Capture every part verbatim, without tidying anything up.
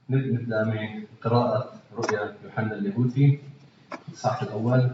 نبدأ من قراءة رؤيا يوحنا اللاهوتي الإصحاح الأول.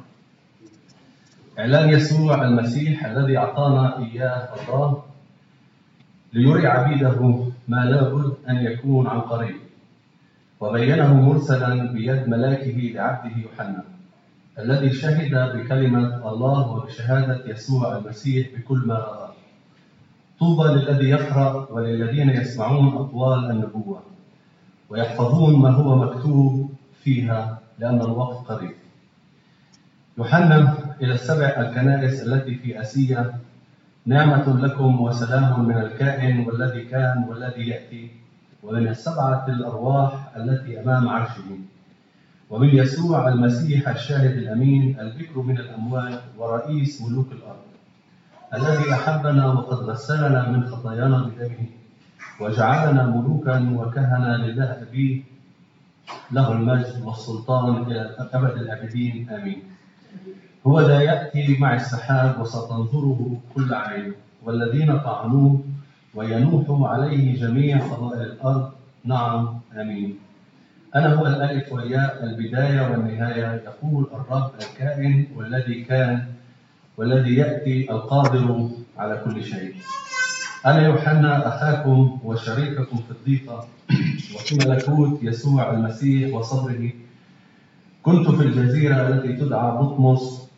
إعلان يسوع المسيح الذي أعطانا إياه الله ليري عبيده ما لابد أن يكون عن قريب، وبينه مرسلا بيد ملاكه لعبده يوحنا الذي شهد بكلمة الله وبشهادة يسوع المسيح بكل ما رأى. طوبى للذي يقرأ وللذين يسمعون أقوال النبوة ويحفظون ما هو مكتوب فيها، لأن الوقت قريب. يوحنا إلى السبع الكنائس التي في آسيا: نعمة لكم وسلام من الكائن والذي كان والذي يأتي، ومن السبعة الأرواح التي أمام عرشه، ومن يسوع المسيح الشاهد الأمين البكر من الأموات ورئيس ملوك الأرض، الذي أحبنا وقد غسلنا من خطايانا بدمه وجعلنا ملوكا وكهنة لله أبيه، له المجد والسلطان إلى أبد الآبدين آمين. هو ذا يأتي مع السحاب وستنظره كل عين، والذين طعنوه وينوح عليه جميع قبائل الأرض. نعم آمين. أنا هو الألف والياء، البداية والنهاية، يقول الرب الكائن والذي كان والذي يأتي، القادر على كل شيء. أنا يوحنا أخاكم وشريككم في الضيقة وفي ملكوت يسوع المسيح وصبره. كنت في الجزيرة التي تدعى بطمس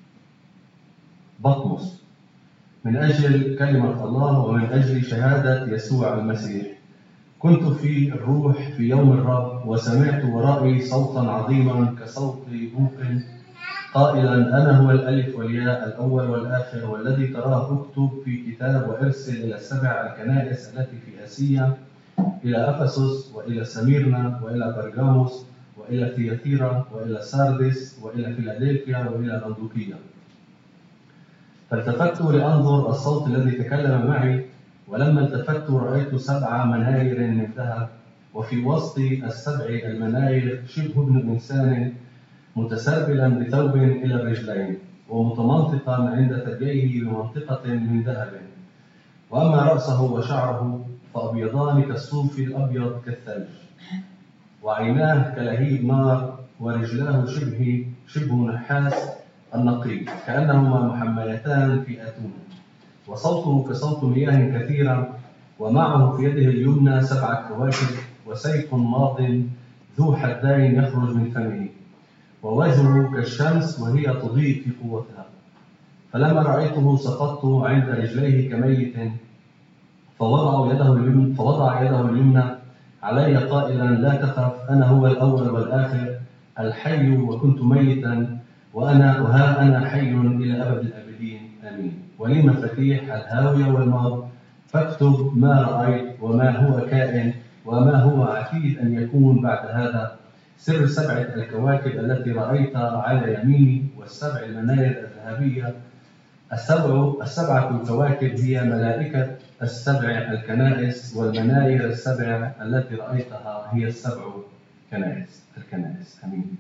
بطمس من أجل كلمة الله ومن أجل شهادة يسوع المسيح. كنت في الروح في يوم الرب، وسمعت ورائي صوتا عظيما كصوت بوق قائلا: أنا هو الألف والياء، الأول والآخر، والذي تراه اكتب في كتاب وارسل إلى السبع الكنائس التي في آسيا، إلى أفسس وإلى سميرنا وإلى برغاموس وإلى ثياتيرا وإلى ساردس وإلى فيلادلفيا وإلى لودوكية. فالتفت لأنظر الصوت الذي تكلم معي، ولما التفت رأيت سبع مناير من ذهب، وفي وسط السبع المناير شبه ابن إنسان متسربلا بثوب إلى الرجلين، ومتمنطقا عند ثدييه بمنطقة من ذهب. وأما رأسه وشعره فأبيضان كالصوف الأبيض كالثلج، وعيناه كلهيب نار، ورجلاه شبه شبه نحاس النقي كأنهما محميتان في أتون. وصوته كصوت مياه كثيرة، ومعه في يده اليمنى سبع كواكب، وسيف ماض ذو حدين يخرج من فمه، ووجهه كالشمس وهي تضيء في قوتها. فلما رأيته سقطت عند رجليه كميت، فوضع يده اليمنى فوضع يده اليمنى علي قائلا: لا تخف، أنا هو الأول والآخر، الحي، وكنت ميتا وأنا وها أنا حي إلى أبد الآبدين آمين. ولي مفاتيح الهاوية والموت، فاكتب ما رأيت وما هو كائن وما هو عتيد أن يكون بعد هذا. سر سبعة الكواكب التي رأيتها على يميني والسبع المناير الذهبية. السبع السبعة الكواكب هي ملائكة السبع الكنائس، والمناير السبع التي رأيتها هي السبع كنائس الكنائس آمين.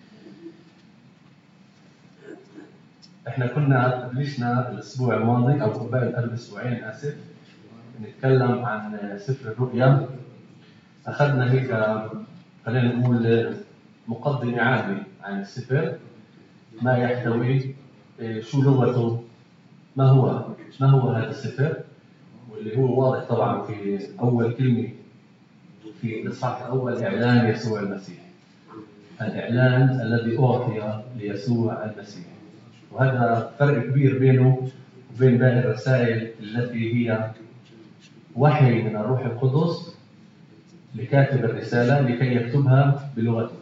احنا كنا بلشنا الأسبوع الماضي أو قبل قبل أسبوعين آسف نتكلم عن سفر الرؤيا. أخذنا هيك خلينا نقول مقدمة عامة عن السفر، ما يحتوي، شو لغته، ما هو ما هو هذا السفر، واللي هو واضح طبعا في أول كلمة في الإصحاح الأول: إعلان يسوع المسيح، الإعلان الذي أعطي ليسوع المسيح. وهذا فرق كبير بينه وبين باقي الرسائل التي هي وحي من الروح القدس لكاتب الرسالة لكي يكتبها بلغته.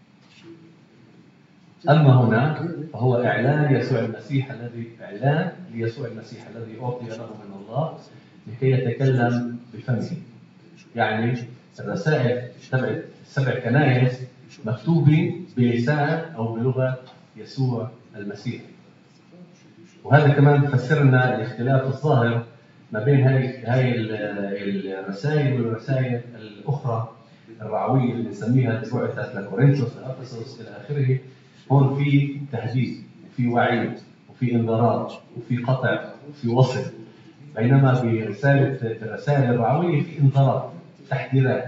أما هنا فهو إعلان يسوع المسيح الذي إعلان ليسوع المسيح الذي أعطي له من الله لكي يتكلم بفمه. يعني الرسائل تبع السبع كنائس مكتوبة بلسان أو بلغة يسوع المسيح. وهذا كمان فسرنا الاختلاف الظاهر ما بين هاي هاي الرسائل والرسائل الأخرى الرعوية اللي بنسميها بعثت لكورنثوس لأفسس إلى آخره. هون في تهديد وفي وعيد وفي انذارات وفي قطع وفي وصف، بينما برسالة الرسائل الرعوية في انذارات تحذيرات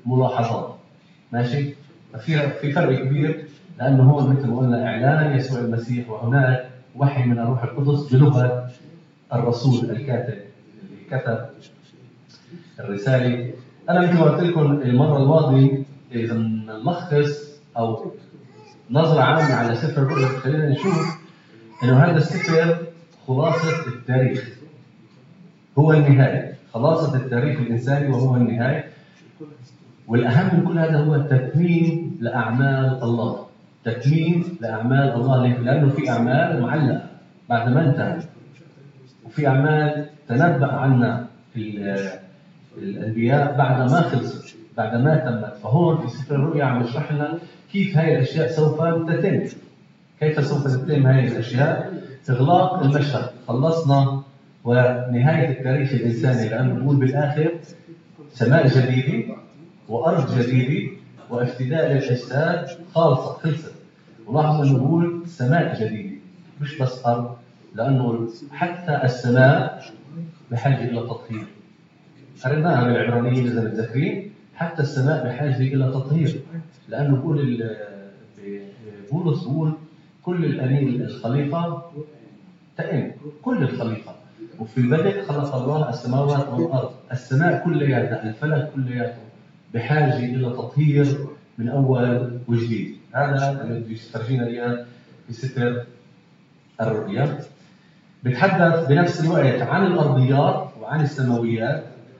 ملاحظات. ماشي؟ ففي في فرق كبير، لأنه هو مثل ما قلنا إعلان يسوع المسيح، وهناك وحي من الروح القدس بلغة الرسول الكاتب اللي كتب الرسالة. أنا مثل ما قلت لكم المرة الماضية، إذا نلخص أو نظرة عامة على سفر الرؤيا، خلينا نشوف إنه هذا السفر خلاصة التاريخ، هو النهاية، خلاصة التاريخ الإنساني وهو النهاية. والأهم من كل هذا هو تتميم لأعمال الله، تتميم لأعمال الله، لأنه في أعمال معلقة بعد ما انتهت، وفي أعمال تنبأ عنها الأنبياء بعد ما خلصت، بعد ما تمت. فهون في سفر الرؤيا عم يشرح لنا كيف هاي الأشياء سوف تتم، كيف سوف تتم هاي الأشياء. إغلاق المشهد، خلصنا ونهاية التاريخ الإنساني، لأنه بقول بالآخر سماء جديدة وأرض جديدة وافتداء للأجساد خالصة، خلصت. ولاحظوا أنه بقول سماء جديدة مش بس أرض، لأنه حتى السماء بحاجة إلى تطهير. قريناها بالعبرانيين إذا متذكرين، حتى السماء بحاجة إلى تطهير، لأنه بقول بولس بقول كل الأنين الخليقة تئن، كل الخليقة. وفي البدء خلق الله السماوات والأرض، السماء كلياتها، الفلك كلياته بحاجة إلى تطهير من أول وجديد. هذا الذي يسترجينا إياه في سفر الرؤيا. بتحدث بنفس الوقت عن الأرضيات وعن السماويات،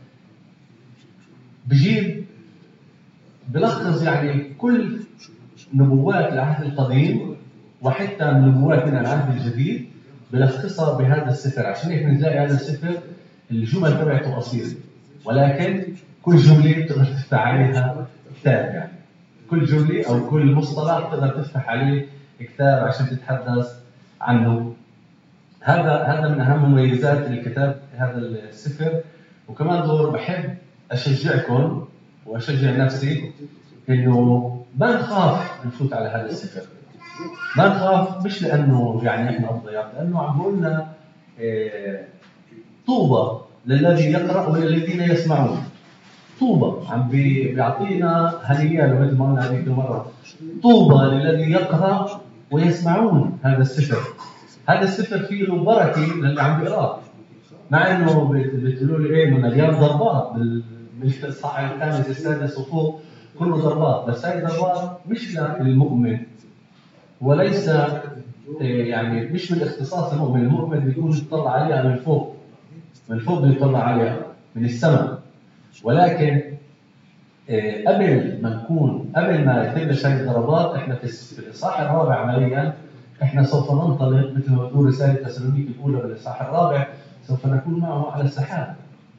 بجيب بلخص يعني كل نبوات العهد القديم وحتى من نبوات من العهد الجديد، بلخصها بهذا السفر. عشان هيك بنلاقي هذا السفر الجمل تبعته قصيرة، ولكن كل جملة بتقدر تفتح عليها كتاب. يعني كل جملة أو كل مصطلح تقدر تفتح عليه كتاب عشان تتحدث عنه. هذا هذا من أهم مميزات الكتاب هذا السفر. وكمان دور بحب أشجعكم وأشجع نفسي إنه ما نخاف نفوت على هذا السفر. ما نخاف مش لأنه يعني إحنا أضياء، لأنه عم بقولنا إيه طوبى للذي يقرأ وللذين يسمعون. طوبى عم بيعطينا هنيئا، مثل ما قلنا هذيك المرة، طوبى للذي يقرأ ويسمعون هذا السفر. هذا السفر فيه له بركة للي عم بيقرأ، مع إنه بتقولوا لي إيه مليان ضربات بالصحة الخامس السادس وفوق كله ضربات، بس هاي ضربات مش للمؤمن، وليس يعني مش من اختصاص المؤمن. المؤمن بيكون يطلع عليها من فوق، من فوق بيطلع عليها من السماء. ولكن قبل ما نكون قبل ما تبلش هذه الضربات، احنا في الاصحاح الرابع عمليا احنا سوف ننطلق مثل ما بتقول رساله تسالونيكي الاولى بالاصحاح الرابع، سوف نكون معه على السحاب.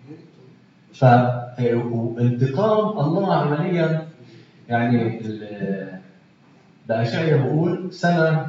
فانتقام الله عمليا يعني بأشعياء بقول سنة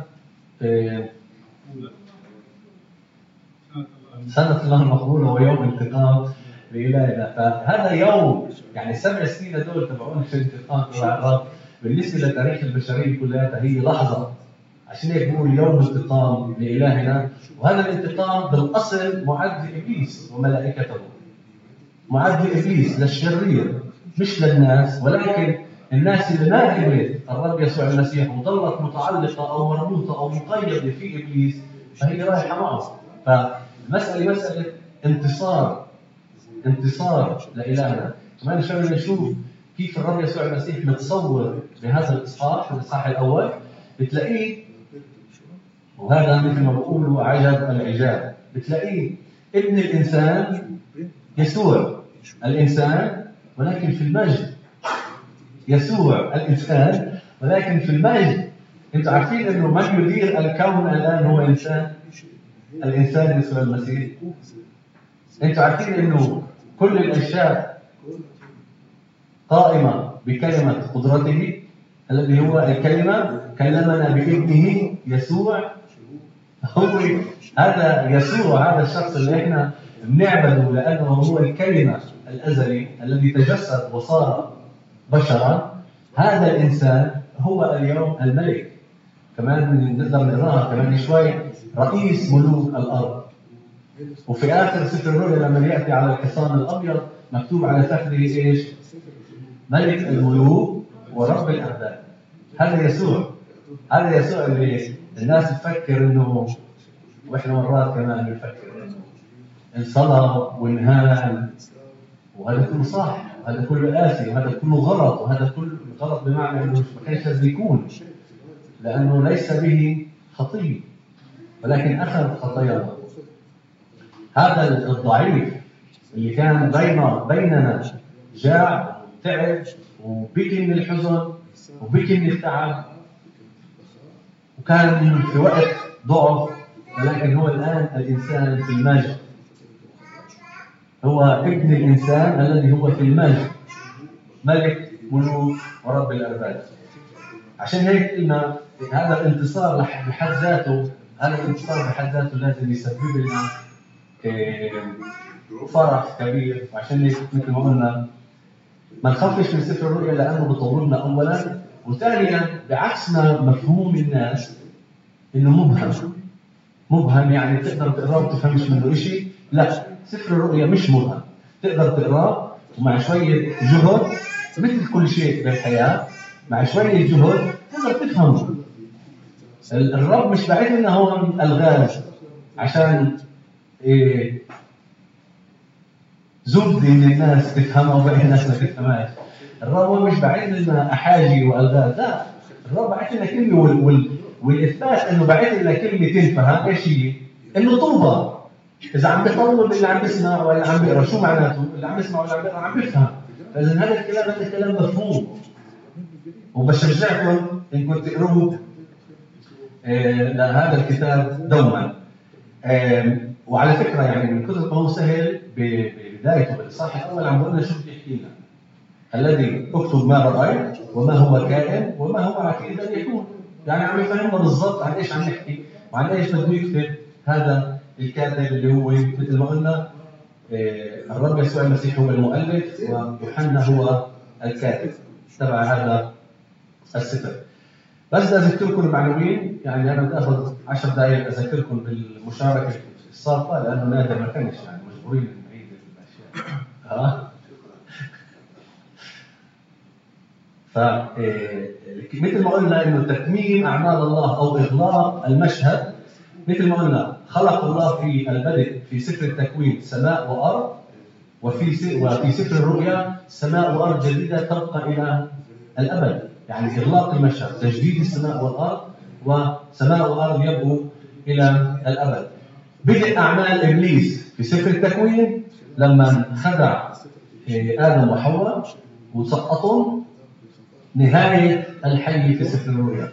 سنة الله المقبولة ويوم انتقام لإلهنا. فهذا يوم يعني السبع سنين دول تبعون في الانتقام تبع الرب بالنسبة لتاريخ البشرية كلها هي لحظة. عشان هيك بقول يوم انتقام لإلهنا. وهذا الانتقام بالأصل معد لإبليس وملائكته، معد لإبليس للشرير مش للناس. ولكن الناس اللي ما قبلت الرب يسوع المسيح وظلت متعلقة أو مربوطة أو مقيدة في إبليس، فهي رايحة معه. فمسألة مسألة انتصار، انتصار لإلهنا. كمان شوي نشوف كيف الرب يسوع المسيح متصور بهذا الإصحاح، الإصحاح الأول بتلاقيه، وهذا مثل ما بقولوا عجب العجاب، بتلاقيه ابن الإنسان يسوع الإنسان ولكن في المجد. يسوع الإنسان ولكن في المجد. أنتوا عارفين إنه من يدير الكون الآن هو إنسان، الإنسان يسوع المسيح. أنتوا عارفين إنه كل الأشياء قائمة بكلمة قدرته الذي هو الكلمة، كلمنا بابنه يسوع. هو هذا يسوع، هذا الشخص اللي إحنا بنعبده لأنه هو الكلمة الأزلي الذي تجسد وصار بشرا. هذا الإنسان هو اليوم الملك. كمان نقدر نقراها كمان شوي، رئيس ملوك الأرض. وفي آخر سفر الرؤيا لما يأتي على الحصان الأبيض مكتوب على فخذه إيش؟ ملك الملوك ورب الأرباب. هذا يسوع، هذا يسوع اللي الناس تفكر إنه، وإحنا مرات كمان بنفكر إنه الصلاة والنهال وهذا كله صح، وهذا كله قاسي، وهذا كله غلط، وهذا كله غلط بمعنى إنه ما كانش لازم يكون، لأنه ليس به خطية ولكن أخذ خطايانا. هذا الضعيف اللي كان بين بيننا جاع وتعب وبكي من الحزن وبكي من التعب، وكان في وقت ضعف، ولكن هو الآن الإنسان في المجد، هو ابن الإنسان الذي هو في المجد، ملك ملوك ورب الأرباب. عشان هيك قلنا هذا الانتصار بحد ذاته، هذا الانتصار بحد ذاته لازم يسبب لنا فرح كبير. وعشان هيك مثل ما قلنا ما نخافش من سفر الرؤيا لأنه بيطولنا أولا، وثانيا بعكس ما مفهوم الناس إنه مبهم. مبهم يعني تقدر تقراه وتفهمش منه شيء. لا، سفر الرؤيا مش مبهم، تقدر تقراه ومع شوية جهد مثل كل شيء بالحياة، مع شوية جهد تقدر تفهمه. الرب مش بعيد لنا هون ألغاز عشان إيه زبدة من الناس تفهمها وباقي الناس ما تفهمهاش. الرب مش بعيد لنا أحاجي وألغاز، لا، الرب بعيد لنا كلمة وال... وال... والإثبات إنه بعيد لنا كلمة تنفهم إيش هي؟ إنه طوبى. إذا عم بيطول اللي عم بيسمع ولا عم بيقرأ، شو معناته؟ اللي عم بيسمع ولا عم بيقرأ عم بيفهم. فإذا هذا الكلام هذا الكلام مفهوم، وبشجعكم إنكم تقروه آه لهذا الكتاب دوما. آه وعلى فكرة يعني من كثر ما هو سهل ببدايته بالإصحاح الأول عم بقول لنا شو بده يحكي لنا. الذي اكتب ما رأيت وما هو كائن وما هو عتيد أن يكون. يعني عم يفهمنا بالضبط عن إيش عم نحكي وعن إيش بده يكتب هذا الكاتب اللي هو مثل ما قلنا آه الرب يسوع المسيح هو المؤلف ويوحنا هو الكاتب تبع هذا السفر. بس بدي أذكركم المعنويين، يعني أنا بدي أخذ عشر دقائق أذكركم بالمشاركة السابقة لأنه نادر ما كانش يعني مجبورين نعيد الأشياء. ها؟ فمثل ما قلنا إنه تتميم أعمال الله أو إغلاق المشهد، مثل ما قلنا خلق الله في البدء في سفر التكوين سماء وأرض، وفي وفي سفر الرؤيا سماء وأرض جديدة تبقى إلى الأبد. يعني إغلاق المشهد، تجديد السماء والأرض، وسماء وأرض يبقوا إلى الأبد. بدء أعمال إبليس في سفر التكوين لما خدع آدم وحواء وسقطهم. نهاية الحي في سفر الرؤيا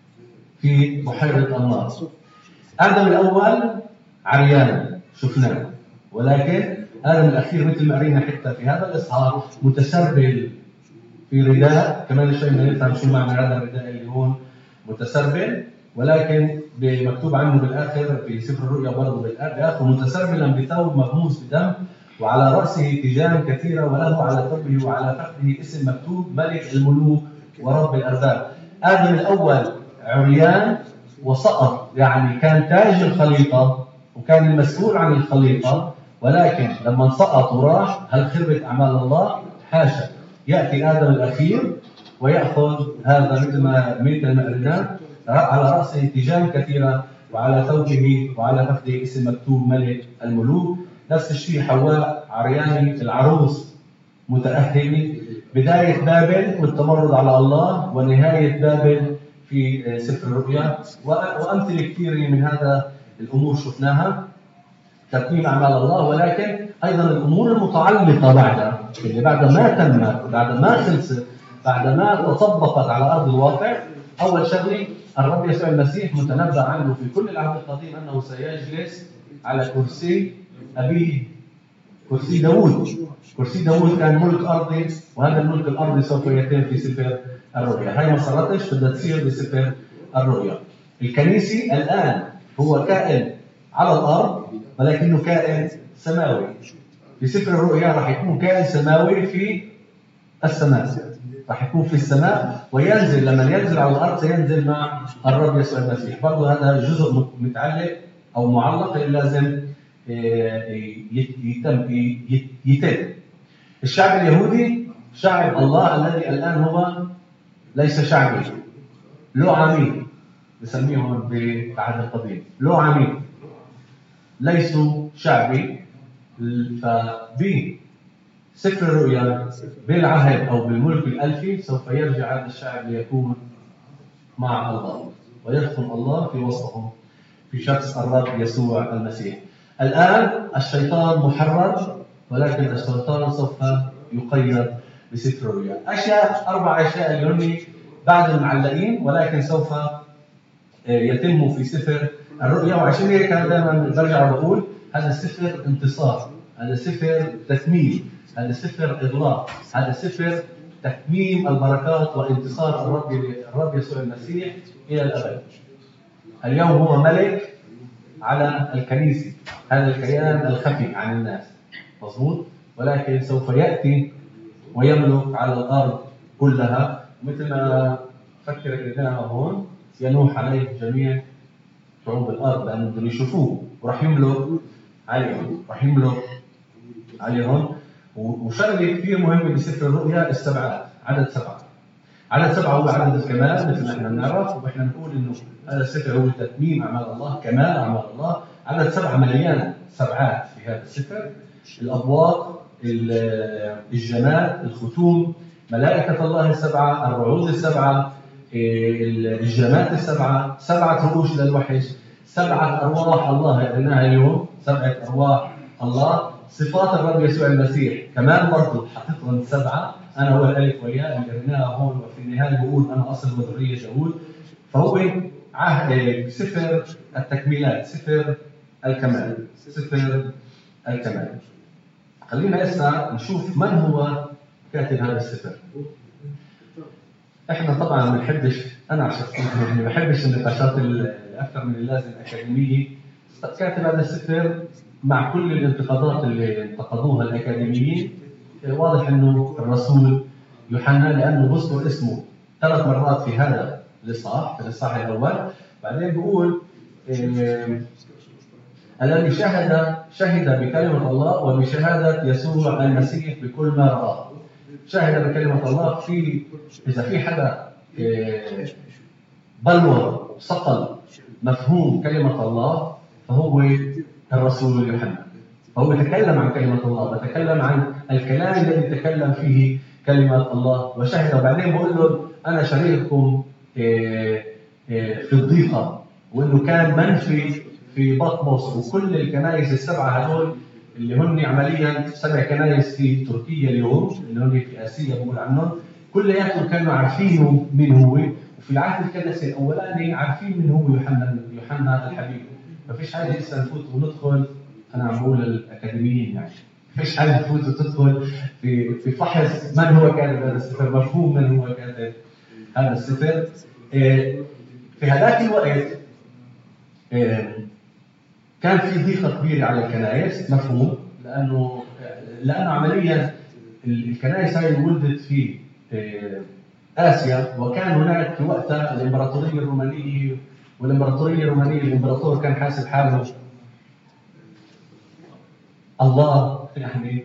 في بحيرة النار. آدم الأول عريان شفناه، ولكن آدم الأخير مثل ما قرينا حتى في هذا الإصحاح متسربل في رداء. كمان شوي بدنا نفهم شو معنى هذا الرداء اللي هون متسربل، ولكن مكتوب عنه بالآخر في سفر الرؤيا برضه بالآخر متسربلا بثوب مغموس بدم وعلى رأسه تيجان كثيرة وله على ثوبه وعلى فخذه اسم مكتوب ملك الملوك ورب الأرباب. آدم الأول عريان وسقط، يعني كان تاج الخليقة وكان المسؤول عن الخليقة، ولكن لما سقط وراح هل خربت أعمال الله؟ حاشا. يأتي آدم الأخير ويأخذ هذا مثل ما مثل ما قلنا على رأسه تيجان كثيرة وعلى ثوبه وعلى فخذه اسم مكتوب ملك الملوك. نفس الشيء حواء عريانة العروس متأهبة. بداية بابل والتمرد على الله، ونهاية بابل في سفر الرؤيا، وأمثلة كثيرة من هذا الأمور شفناها تتميم أعمال الله. ولكن أيضا الأمور المتعلقة بعد اللي بعد ما تمت، بعد ما خلصت، بعد ما تطبقت على أرض الواقع. أول شغلة الرب يسوع المسيح متنبأ عنه في كل العهد القديم أنه سيجلس على كرسي أبيه، كرسي داوود. كرسي داوود كان ملك أرضي، وهذا الملك الأرضي سوف يتم في سفر الرؤيا. هاي ما صارتش، بدها تصير بسفر الرؤيا. الكنيسي الآن هو كائن على الأرض ولكنه كائن سماوي. في سفر الرؤيا راح يكون كائن سماوي في السماء، راح يكون في السماء وينزل. لما ينزل على الأرض سينزل مع الرب يسوع المسيح. برضو هذا جزء متعلق أو معلق لازم يتم يتم. الشعب اليهودي شعب الله الذي الآن هو ليس شعبي، له عميد، نسميهم بالعهد القديم له عميد، ليسوا شعبي. فبسفر الرؤيا بالعهد أو بالملك الألفي سوف يرجع هذا الشعب ليكون مع الله ويدخل الله في وسطهم في شخص الرب يسوع المسيح. الآن الشيطان محرر، ولكن الشيطان سوف يقيد بسفر الرؤيا. أشياء أربع أشياء اللي هم بعد المعلقين، ولكن سوف يتم في سفر الرؤيا. وعشان هيك أنا دائما برجع بقول هذا سفر انتصار، هذا سفر تتميم، هذا سفر إغلاق، هذا سفر تتميم البركات وانتصار الرب الرب يسوع المسيح إلى الأبد. اليوم هو ملك على الكنيسة، هذا الكيان الخفي عن الناس، مضبوط، ولكن سوف يأتي ويملك على الأرض كلها. مثل ما فكر لنا هون ينوح عليه جميع شعوب الأرض لأنه بدهم يشوفوه وراح يملك عليهم، راح يملك عليهم. وشغله كثير مهمة بسفر الرؤيا السبعات، عدد سبعة. عدد سبعة هو عدد الكمال مثل ما احنا بنعرف، واحنا بنقول انه هذا السفر هو تتميم اعمال الله، كمال اعمال الله. عدد سبعة مليان سبعات في هذا السفر، الابواق، الجمال، الختوم، ملائكة الله السبعة، الرعود السبعة، الجمات السبعة، سبعة رؤوس للوحش، سبعة أرواح الله قلناها اليوم، سبعة أرواح الله، صفات الرب يسوع المسيح كمان برضه حطيتهم سبعة، أنا هو الألف والياء اللي قلناها هون. وفي النهاية بقول أنا أصل وذرية داوود. فهو عهد سفر التكميلات، سفر الكمال، سفر الكمال. خلينا هسه نشوف من هو كاتب هذا السفر. احنا طبعا ما بنحبش، انا شخصيا ما بحبش النقاشات الاكثر من اللازم الاكاديميه. كاتب هذا السفر مع كل الانتقادات اللي انتقدوها الاكاديميين، واضح انه الرسول يوحنا، لانه بذكر اسمه ثلاث مرات في هذا الاصحاح، في الاصحاح الاول. بعدين بيقول إيه الذي شهد شهد بكلمه الله وبشهاده يسوع المسيح بكل ما رآه. شهد بكلمة الله، في إذا في حدا بلور صقل مفهوم كلمة الله فهو الرسول يوحنا. فهو يتكلم عن كلمة الله، وتكلم عن الكلام الذي تكلم فيه كلمة الله وشهد. وبعدين بقول له أنا شريككم في الضيقة، وإنه كان منفي في بطمس وكل الكنائس السبعة هذول اللي هن عمليا سبع كنائس في تركيا اليوم، اللي هن في آسيا بقول عنهم، كلياتهم كانوا عارفينه من هو. وفي العهد الكنسي الأولاني عارفين من هو يوحنا يوحنا الحبيب. ما فيش حاجة لسه نفوت وندخل، أنا عم بقول الأكاديميين يعني ما فيش حاجة تفوت وتدخل في في فحص من هو كاتب هذا السفر، مفهوم من هو كاتب هذا السفر. في هذاك الوقت كان في ضيقة كبيرة على الكنائس، مفهوم، لأنه لأنه عمليا الكنائس هاي ولدت في آسيا، وكان هناك في وقتها الإمبراطورية الرومانية، والإمبراطورية الرومانية الإمبراطور كان حاسب حاله الله، يعني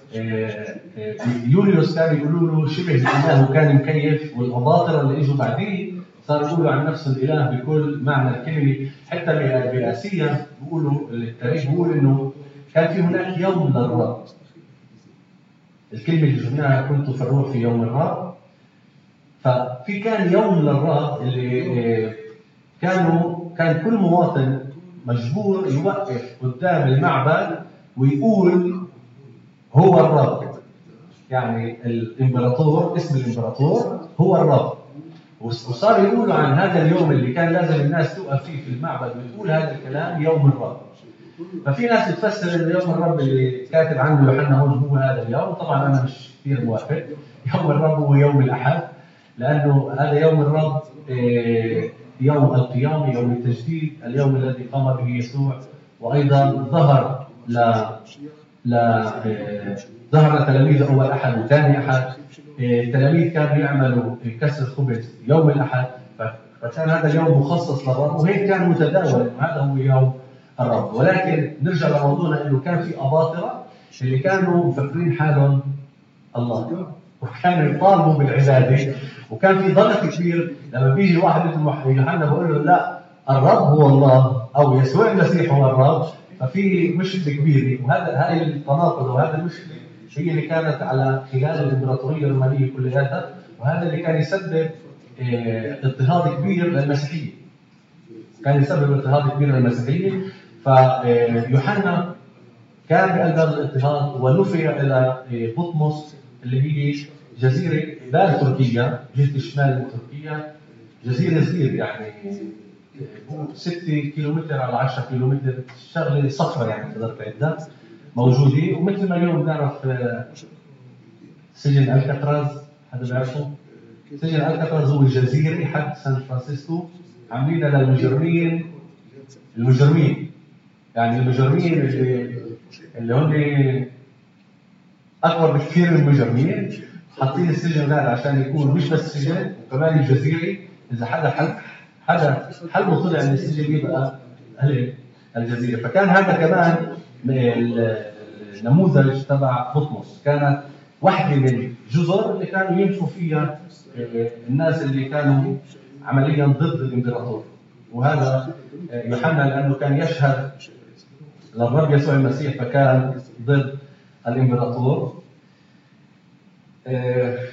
يوليوس كان يقولوا له شبه الإله وكان مكيف، والأباطرة اللي إجوا بعدين صار يقولوا عن نفس الإله بكل معنى الكلمة. حتى بآسيا بيقولوا التاريخ بيقول إنه كان في هناك يوم للرب. الكلمة اللي شفناها كنت في الروح في يوم الرب، ففي كان يوم للرب اللي كانوا كان كل مواطن مجبور يوقف قدام المعبد ويقول هو الرب، يعني الإمبراطور، اسم الإمبراطور هو الرب. وصار يقولوا عن هذا اليوم اللي كان لازم الناس توقف فيه في المعبد وتقول هذا الكلام يوم الرب. ففي ناس تفسر ان يوم الرب اللي كاتب عنه يوحنا هون هو هذا اليوم. طبعا انا مش كثير موافق. يوم الرب هو يوم الاحد، لانه هذا يوم الرب يوم القيامه، يوم التجديد، اليوم الذي قام به يسوع. وايضا ظهر ل ل ظهر لتلاميذه اول احد وثاني احد. التلاميذ كانوا يعملوا كسر خبز يوم الاحد، فكان هذا اليوم مخصص للرب، وهيك كان متداول هذا هو يوم الرب. ولكن نرجع لموضوعنا، انه كان في اباطره اللي كانوا مفكرين حالهم الله، وكانوا يطالبوا بالعباده، وكان في ضغط كبير لما بيجي واحد مثل يوحنا بقول له لا الرب هو الله او يسوع المسيح هو الرب، ففي مشكله كبيره. وهذا هاي التناقض وهذا المشكله هي اللي كانت على خلال الامبراطوريه الرومانيه كلها، وهذا اللي كان يسبب اضطهاد كبير للمسيحيه. كان يسبب اضطهاد كبير للمسيحيه، فيوحنا كان بقلب هذا الاضطهاد ونفي الى بطمس اللي هي جزيره بال تركيا، جهه الشمال من تركيا، جزيره صغيره يعني ستة كيلومتر على عشرة كيلومتر، شغله صخره يعني تقدر تعدها موجوده. ومثل ما اليوم بنعرف سجن الكاتراز، حدا بيعرفه؟ سجن الكاتراز هو جزيره حد سان فرانسيسكو عاملينها للمجرمين، المجرمين يعني المجرمين اللي اللي هم اكبر بكثير من المجرمين، حاطين السجن هذا عشان يكون مش بس سجن وكمان الجزيره، اذا حدا حل حدا حلمه طلع من السجن يبقى اهل الجزيره. فكان هذا كمان النموذج تبع بطمس، كانت واحده من الجزر اللي كانوا يمشوا فيها الناس اللي كانوا عمليا ضد الامبراطور. وهذا يوحنا لانه كان يشهد للرب يسوع المسيح فكان ضد الامبراطور. آه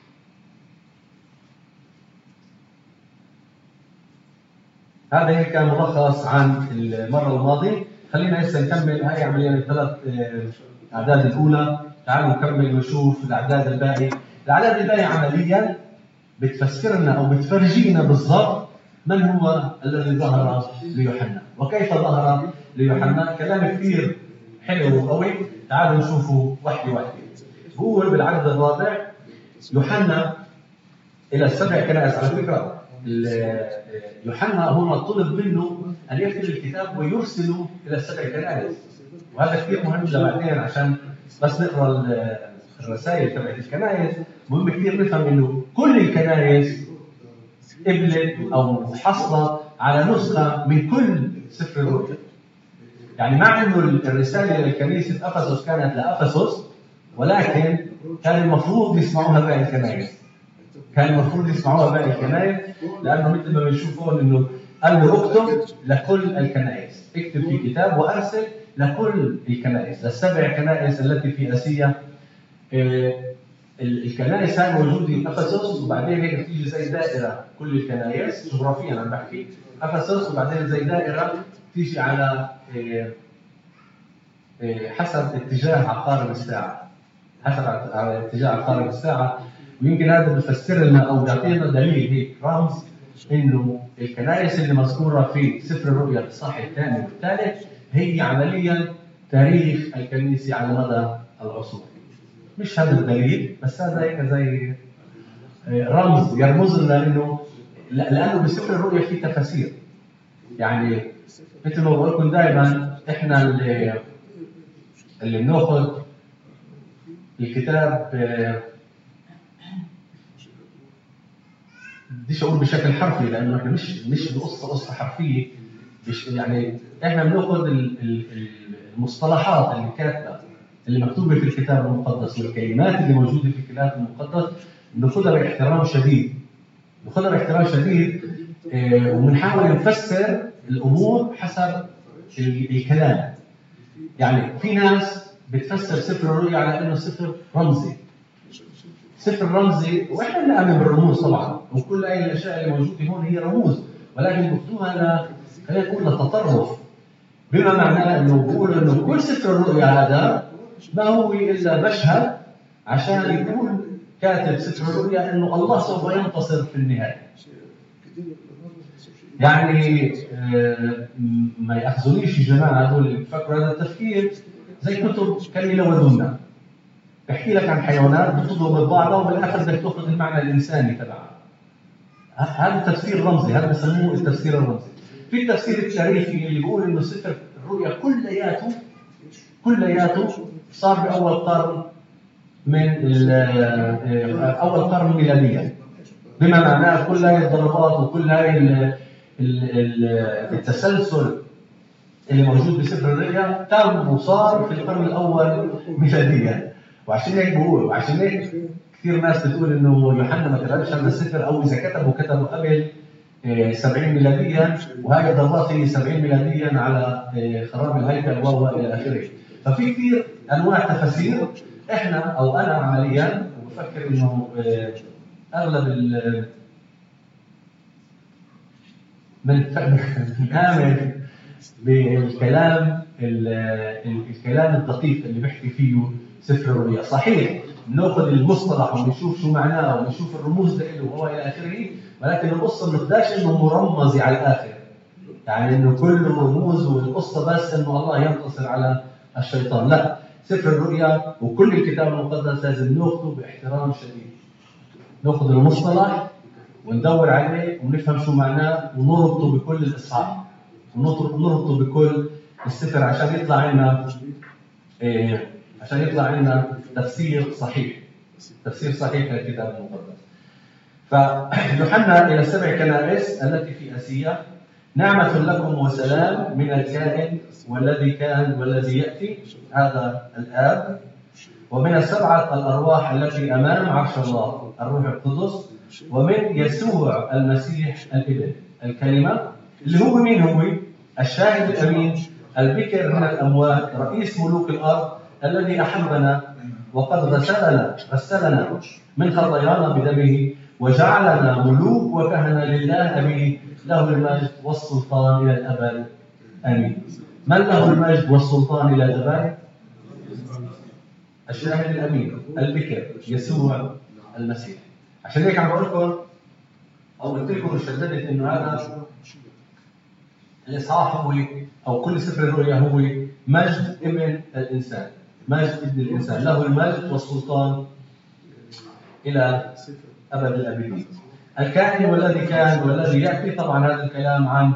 هذا هيك كان ملخص عن المره الماضيه. خلينا هسه نكمل هاي عمليا الثلاث آه اعداد الاولى. تعالوا نكمل ونشوف الاعداد الباقيه. الاعداد الباقيه عمليا بتفسر لنا او بتفرجينا بالضبط من هو الذي ظهر ليوحنا وكيف ظهر ليوحنا. كلام كثير حلو وقوي، تعالوا نشوفه واحده واحده. هو بالعدد الرابع يوحنا الى السبع كنائس. على فكره يوحنا هنا طلب منه ان يكتب الكتاب ويرسله الى السبع كنائس، وهذا كثير مهم لبعدين عشان بس نقرا الرسائل تبعت الكنائس. مهم كثير نفهم انه كل الكنائس قبلت او حصلت على نسخه من كل سفر الرؤيا. يعني مع انه الرساله للكنيسه افسس كانت لافسس، ولكن كان المفروض يسمعوها باقي الكنائس. كان المفروض يسمعوها باقي الكنائس لانه مثل ما بنشوف هون انه قال له اكتب لكل الكنائس، اكتب في كتاب وارسل لكل الكنائس، للسبع كنائس التي في اسيا. الكنائس هاي موجوده في افسس، وبعدين هيك بتيجي زي دائره كل الكنائس جغرافيا عم بحكي افسس، وبعدين زي دائره تيجي على حسب اتجاه عقارب الساعه، حسب على اتجاه عقارب الساعه. ويمكن هذا بيفسر لنا او بيعطينا دليل هيك رمز انه الكنائس اللي مذكوره في سفر الرؤيا الاصحاح الثاني والثالث هي عمليا تاريخ الكنيسه على مدى العصور. مش هذا الدليل بس هذا هيك زي رمز يرمز لنا انه لانه بسفر الرؤيا في تفاسير. يعني مثل ما بقول لكم دائما احنا اللي اللي بناخذ الكتاب بديش اقول بشكل حرفي لانه احنا مش مش بقصه قصه حرفيه، مش يعني احنا بناخذ المصطلحات اللي كاتبه اللي مكتوبه في الكتاب المقدس والكلمات اللي موجوده في الكتاب المقدس بناخذها باحترام شديد، بناخذها باحترام شديد وبنحاول نفسر الامور حسب الكلام. يعني في ناس بتفسر سفر الرؤيا على انه سفر رمزي، سفر رمزي، واحنا بنؤمن بالرموز طبعا، وكل هاي الاشياء اللي موجوده هون هي رموز، ولكن بياخذوها ل خلينا نقول للتطرف، بما معناه انه بيقولوا انه كل سفر الرؤيا هذا ما هو الا مشهد عشان يكون كاتب سفر الرؤيا انه الله سوف ينتصر في النهايه. يعني ما ياخذونيش الجماعه هذول اللي بفكروا هذا التفكير زي كتب كلمه ودنا، بحكي لك عن حيوانات بتضرب ببعضها وبالاخر بدك تاخذ المعنى الانساني تبعها. هذا تفسير رمزي، هذا بسموه التفسير الرمزي. في التفسير التاريخي اللي بيقول انه سفر الرؤيا كلياته كلياته صار باول قرن من اول قرن ميلاديا، بما معناه كل هاي الضربات وكل هاي التسلسل اللي موجود بسفر الرؤيا تم وصار في القرن الاول ميلاديا. وعشان هيك بقول وعشان هيك كثير ناس بتقول انه يوحنا ما كتبش هذا السفر، او اذا كتبه كتبه قبل سبعين ميلاديا، وهي ضربات هي سبعين ميلاديا على خراب الهيكل والى اخره. ففي كثير انواع تفاسير. احنا او انا عمليا بفكر انه اغلب ال بنآمن بالكلام الكلام الدقيق اللي بيحكي فيه سفر الرؤيا. صحيح بناخذ المصطلح وبنشوف شو معناه وبنشوف الرموز له وهو الى اخره، ولكن القصه ما بدهاش انه مرمزه على الاخر، يعني انه كله رموز والقصه بس انه الله ينتصر على الشيطان. لا، سفر الرؤيا وكل الكتاب المقدس لازم ناخذه باحترام شديد، ناخذ المصطلح وندور عليه ونفهم شو معناه ونربطه بكل الاصحاح ونربطه بكل السفر عشان يطلع لنا إيه عشان يطلع لنا تفسير صحيح، تفسير صحيح للكتاب المقدس. فيوحنا إلى السبع كنائس التي في آسيا: نعمة لكم وسلام من الكائن والذي كان والذي يأتي، هذا الآب، ومن السبعة الأرواح التي أمام عرش الله، الروح القدس، ومن يسوع المسيح الابن الكلمة، اللي هو مين هو؟ الشاهد الأمين، البكر من الأموات، رئيس ملوك الأرض، الذي أحبنا وقد غسلنا غسلنا من خطايانا بدمه وجعلنا ملوك وكهنة لله أبيه، له المجد والسلطان إلى الأبد آمين. من له المجد والسلطان إلى الأبد؟ الشاهد الأمين، البكر، يسوع المسيح. عشان هيك عم بقول لكم أو قلت لكم وشددت إنه هذا الإصحاح هو أو كل سفر الرؤيا هو مجد ابن الإنسان، مجد ابن الإنسان، له المجد والسلطان إلى أبد الآبدين. الكائن والذي كان والذي يأتي، طبعا هذا الكلام عن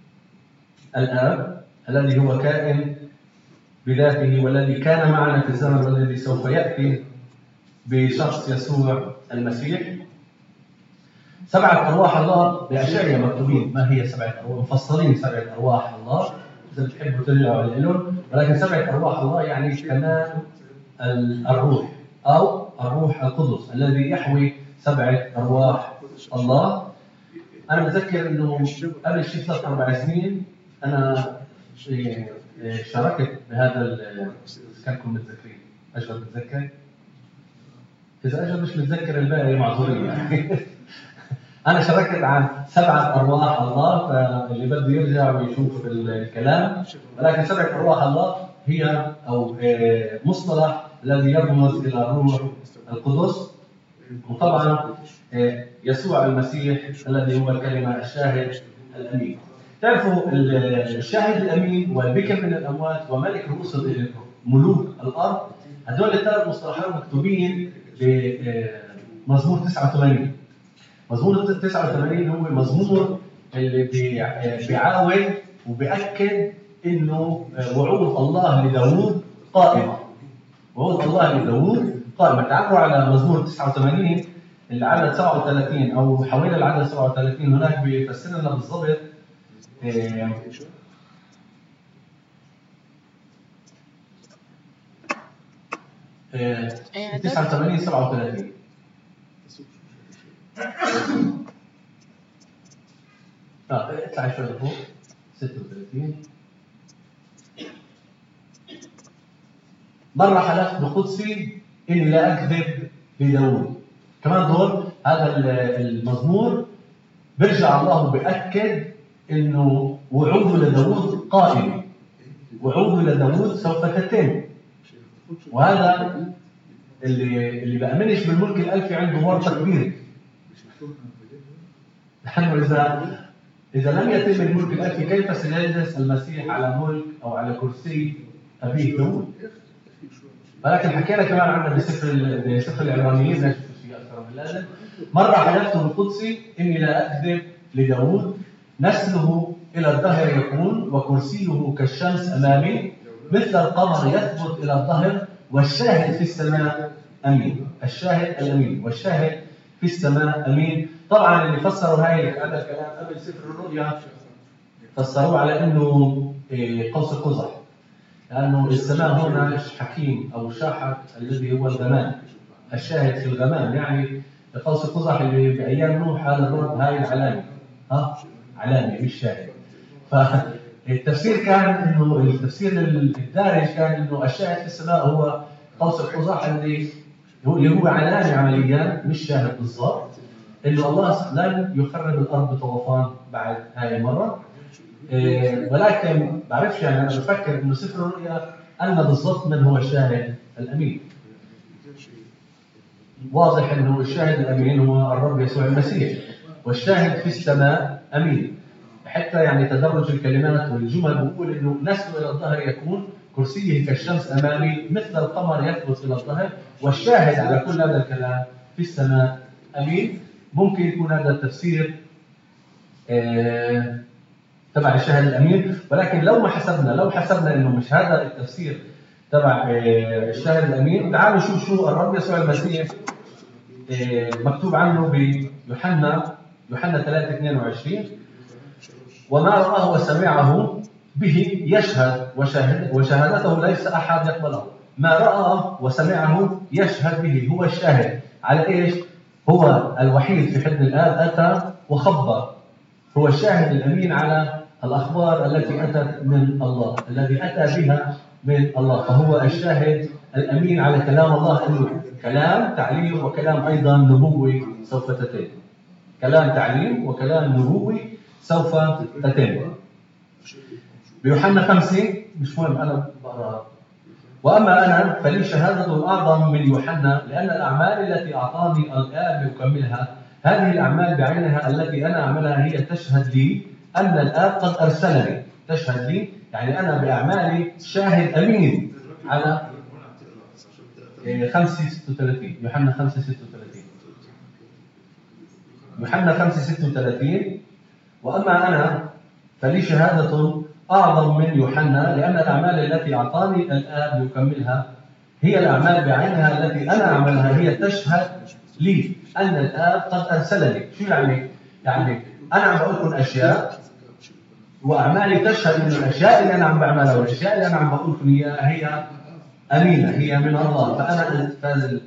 الآب الذي هو كائن بذاته والذي كان معنا في الزمن والذي سوف يأتي بشخص يسوع المسيح. سبعة أرواح الله بأشعياء مكتوبين. ما هي سبعة أرواح؟ مفصلين سبعة أرواح الله إذا بتحبوا ترجعوا لهم، ولكن سبعة أرواح الله يعني كمان الروح أو الروح القدس الذي يحوي سبعة أرواح الله. أنا بتذكر إنه قبل شيء ثلاث أربع سنين أنا شاركت بهذا، كانكم متذكرين. أجل متذكر؟ إذا أجل مش متذكر الباقي معذورين يعني. أنا شاركت عن سبعة أرواح الله، فاللي بده يرجع ويشوف الكلام. ولكن سبعة أرواح الله هي أو مصطلح الذي يرمز إلى الروح القدس، وطبعا يسوع المسيح الذي هو الكلمة، الشاهد الأمين. تعرفوا الشاهد الأمين والبكر من الأموات وملك رؤوس ملوك الأرض، هذول الثلاث مصطلحات مكتوبين بمزمور تسعة وثمانين. مزمور تسعة وثمانين هو مزمور اللي بيعاود وبيأكد إنه وعود الله لداود قائمة. وعود الله لداود قائمة. تعالوا على مزمور تسعة وثمانين العدد سبعة وثلاثين أو حوالي العدد سبعة وثلاثين، هناك بيفسر لنا بالضبط تسعة وثمانين سبعة وثلاثين. اه اطلع شوي لفوق ستة وثلاثين. مرة حلفت بقدسي إني لا أكذب لداود. كمان دول هذا المزمور برجع الله بأكد إنه وعوده لداود قائمة، وعوده لداود سوف تتم. وهذا اللي اللي بأمنش بالملك الألفي عنده ورطة كبيرة. نحن إذا إذا لم يتم الملك الألفي كيف سيجلس المسيح على ملك أو على كرسي أبيه داود؟ ولكن حكينا كمان عنه بسفر بسفر العبرانيين، نشوف فيه أكثر من اللازم. مرة حلفت بقدسي إني لا أكذب لداود، نسله إلى الدهر يكون وكرسيه كالشمس أمامي، مثل القمر يثبت إلى الظهر، والشاهد في السماء أمين. الشاهد الأمين والشاهد في السماء أمين. طبعا اللي فسروا هاي هذا الكلام قبل سفر الرؤيا فسروه على إنه قوس قزح، لأنه السماء هنا حكيم أو شاحك الذي هو الزمان، الشاهد في الغمام، يعني قوس قزح اللي بأيام نوح هذا الرب هاي العلامة، ها علامة مش شاهد. فالتفسير كان إنه التفسير الدارج كان إنه الشاهد في السماء هو قوس القزح اللي هو اللي هو علامة عمليا مش شاهد بالضبط، إنه الله لن يخرب الأرض بطوفان بعد هاي المرة. إيه ولكن بعرفش يعني أنا بفكر إنه سفر الرؤيا قالنا بالضبط من هو الشاهد الأمين. واضح إنه الشاهد الأمين هو الرب يسوع المسيح، والشاهد في السماء أمين. حتى يعني تدرج الكلمات والجمل بيقول إنه نسل إلى الظهر يكون، كرسيه كالشمس أمامي، مثل القمر يثبت إلى الظهر، والشاهد على كل هذا الكلام في السماء أمين. ممكن يكون هذا التفسير آه تبع الشاهد الأمين، ولكن لو ما حسبنا لو حسبنا إنه مش هذا التفسير تبع آه الشاهد الأمين، تعالوا شوف شو الرب يسوع المسيح آه مكتوب عنه بيوحنا يوحنا ثلاثة اثنين وعشرين: وما رآه وسمعه به يشهد، وشهد وشهادته ليس أحد يقبله. ما رآه وسمعه يشهد به، هو الشاهد على إيش؟ هو الوحيد في حضن الآب أتى وخبر، هو الشاهد الأمين على الأخبار التي أتت من الله، الذي أتى بها من الله، فهو الشاهد الأمين على كلام الله، أنه كلام تعليم وكلام أيضا نبوي سوف تتم. كلام تعليم وكلام نبوي سوف تتم. بيوحنا خمسة مش مهم أنا بقرأ: وأما أنا فلي شهادة أعظم من يوحنا، لأن الأعمال التي أعطاني الآب لأكملها، هذه الأعمال بعينها التي أنا أعملها هي تشهد لي أن الآب قد أرسلني. تشهد لي يعني أنا بأعمالي شاهد أمين على خمسة ستة وثلاثين. يوحنا خمسة ستة وثلاثين يوحنا خمسة ستة وثلاثين: وأما أنا فلي شهادة أعظم من يوحنا، لأن الأعمال التي أعطاني الآب ليكملها هي الأعمال بعينها التي أنا أعملها هي تشهد لي أن الآب قد أرسلني. شو يعني؟ يعني أنا عم بقول لكم أشياء وأعمالي تشهد إن الأشياء اللي أنا عم بعملها والأشياء اللي أنا عم بقول لكم إياها هي أمينة، هي من الله. فأنا فاز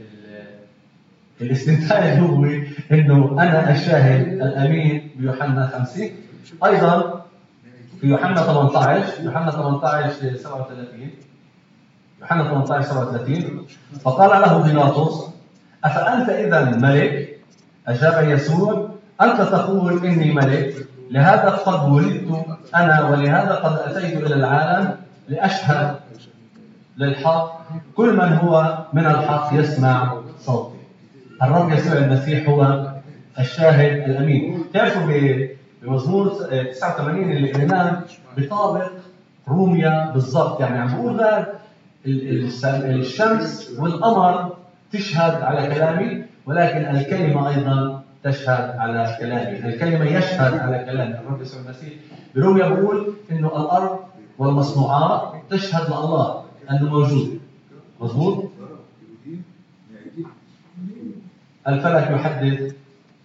الاستنتاج هو إنه أنا الشاهد الأمين بيوحنا خمسة. أيضا في يوحنا ثمانية عشر يوحنا ثمانية عشر سبعة وثلاثين يوحنا ثمانية عشر سبعة وثلاثين: فقال له بيلاطس: أفأنت إذا ملك؟ أجاب يسوع: أنت تقول إني ملك، لهذا قد ولدت أنا، ولهذا قد أتيت إلى العالم لأشهد للحق. كل من هو من الحق يسمع صوتي. الرب يسوع المسيح هو الشاهد الأمين. تعرفوا بمزمور تسعة وثمانين اللي قلناه بطابق روميا بالضبط، يعني عم بقول ذا الشمس والقمر تشهد على كلامي، ولكن الكلمة أيضا تشهد على كلامي. الكلمة يشهد على كلامي. الرب يسوع المسيح بروميا بقول إنه الأرض والمصنوعات تشهد لله أنه موجود. مظبوط؟ الفلك يحدد،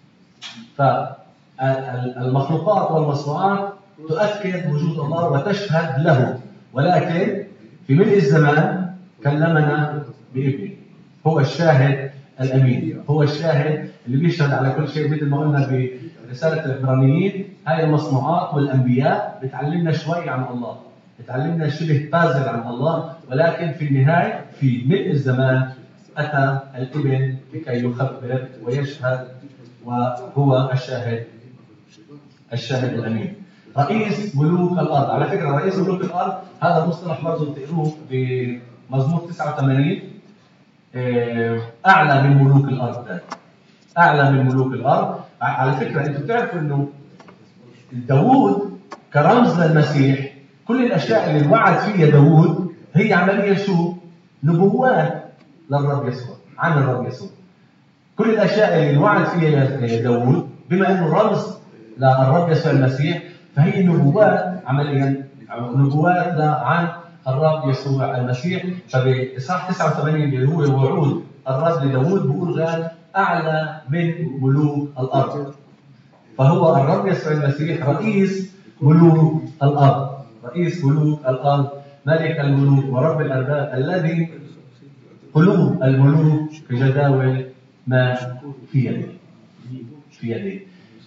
فالمخلوقات والمصنوعات تؤكد وجود الله وتشهد له، ولكن في ملء الزمان كلمنا بابنه. هو الشاهد الأمين، هو الشاهد اللي بيشهد على كل شيء. مثل ما قلنا برسالة العبرانيين، هاي المصنوعات والأنبياء بتعلمنا شوي عن الله، بتعلمنا شبه بازل عن الله، ولكن في النهاية في ملء الزمان أتى الابن لكي يخبر ويشهد، وهو الشاهد الشاهد الأمين. رئيس ملوك الأرض، على فكرة رئيس ملوك الأرض هذا مصطلح برضه بتقروه بمزمور تسعة وثمانين: أعلى من ملوك الأرض. أعلى من ملوك الأرض. على فكرة أنتم بتعرفوا إنه داوود كرمز للمسيح، كل الأشياء اللي وعد فيها داوود هي عملية شو؟ نبوات للرب يسوع، عن الرب يسوع. كل الأشياء اللي وعد فيها داوود بما إنه رمز للرب يسوع المسيح، فهي نبوات عمليا، نبوات عن الرب يسوع المسيح. فبإصحاح تسعة وثمانين اللي هو وعود الرب لداوود بيقول قال أعلى من ملوك الأرض. فهو الرب يسوع المسيح رئيس ملوك الأرض، رئيس ملوك الأرض، ملك الملوك ورب الأرباب، الذي قلوب الملوك كجداول ما في يديه في يديه.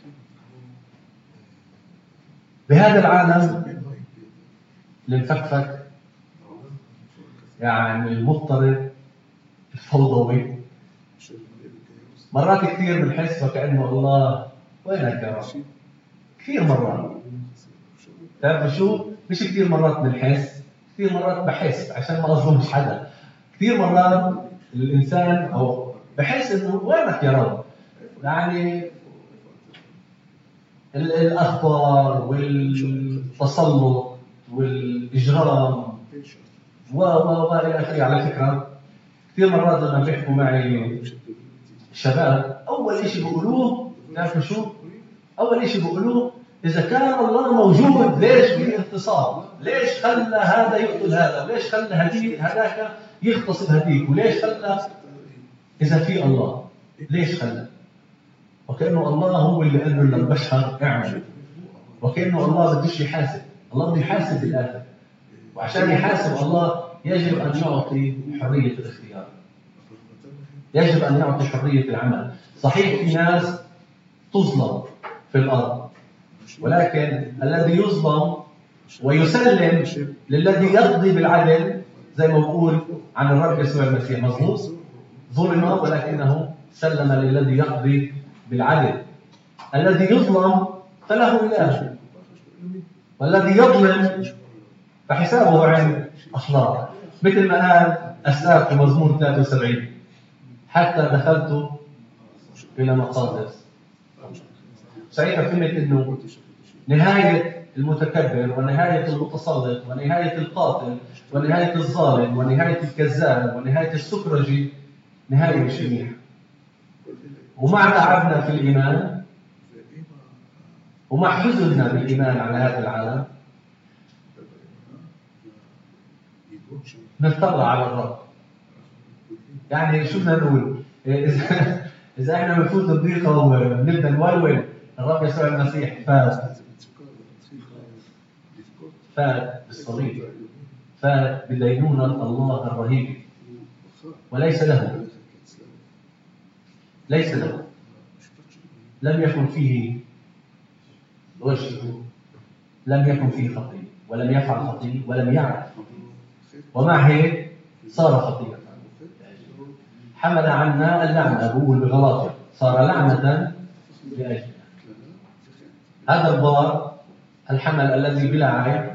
بهذا العالم المفكفك يعني المضطرب الفوضوي، مرات كثير بنحس وكأنه الله وينك يا رب. كثير مرات تعرف شو؟ مش كثير مرات بنحس، كثير مرات بحس عشان ما اظلمش حدا. كثير مرات الانسان او بحس انه وينك يا رب. يعني الاخبار والتسلط والاجرام و و و الى اخره. على فكره كثير مرات لما بيحكوا معي الشباب اول شيء بيقولوه تعرفوا شو؟ اول شيء بيقولوه إذا كان الله موجود ليش في انتصار؟ ليش خلى هذا يقتل هذا؟ وليش خلى هديك هذاك يغتصب هديك؟ وليش خلى إذا في الله ليش خلى؟ وكأنه الله هو اللي قال له للبشر اعمل، وكأنه الله بدوش يحاسب. الله بده يحاسب بالآخر، وعشان يحاسب الله يجب أن يعطي حرية الاختيار، يجب أن يعطي حرية العمل. صحيح في ناس تظلم في الأرض، ولكن الذي يظلم ويسلم للذي يقضي بالعدل، زي ما بقول عن الرب يسوع المسيح مظبوط، ظلم ولكنه سلم للذي يقضي بالعدل. الذي يظلم فله إله، والذي يظلم فحسابه عند الله. مثل ما قال أساف في مزمور ثلاثة وسبعين: حتى دخلت إلى مقادس. ساعتها فهمت إنه نهاية المتكبر ونهاية المتسلط ونهاية القاتل ونهاية الظالم ونهاية الكذاب ونهاية السكرجي نهاية مش منيحة. ومع تعبنا في الإيمان ومع حزننا بالإيمان على هذا العالم نتطلع على الرب. يعني شو بدنا نقول؟ إذا إذا إحنا بنفوت بضيقة ونبدأ نولول، الرب يسوع المسيح فاز فاز بالصليب، فاز بدينونة الله الرهيب، وليس له ليس له لم يكن فيه غش، لم يكن فيه خطية، ولم يفعل خطية، ولم يعرف خطية، ومع هيك صار خطية. حمل عنا اللعنة، بقول بغلاطيا صار لعنة لأجلنا. هذا البار الحمل الذي بلا عيب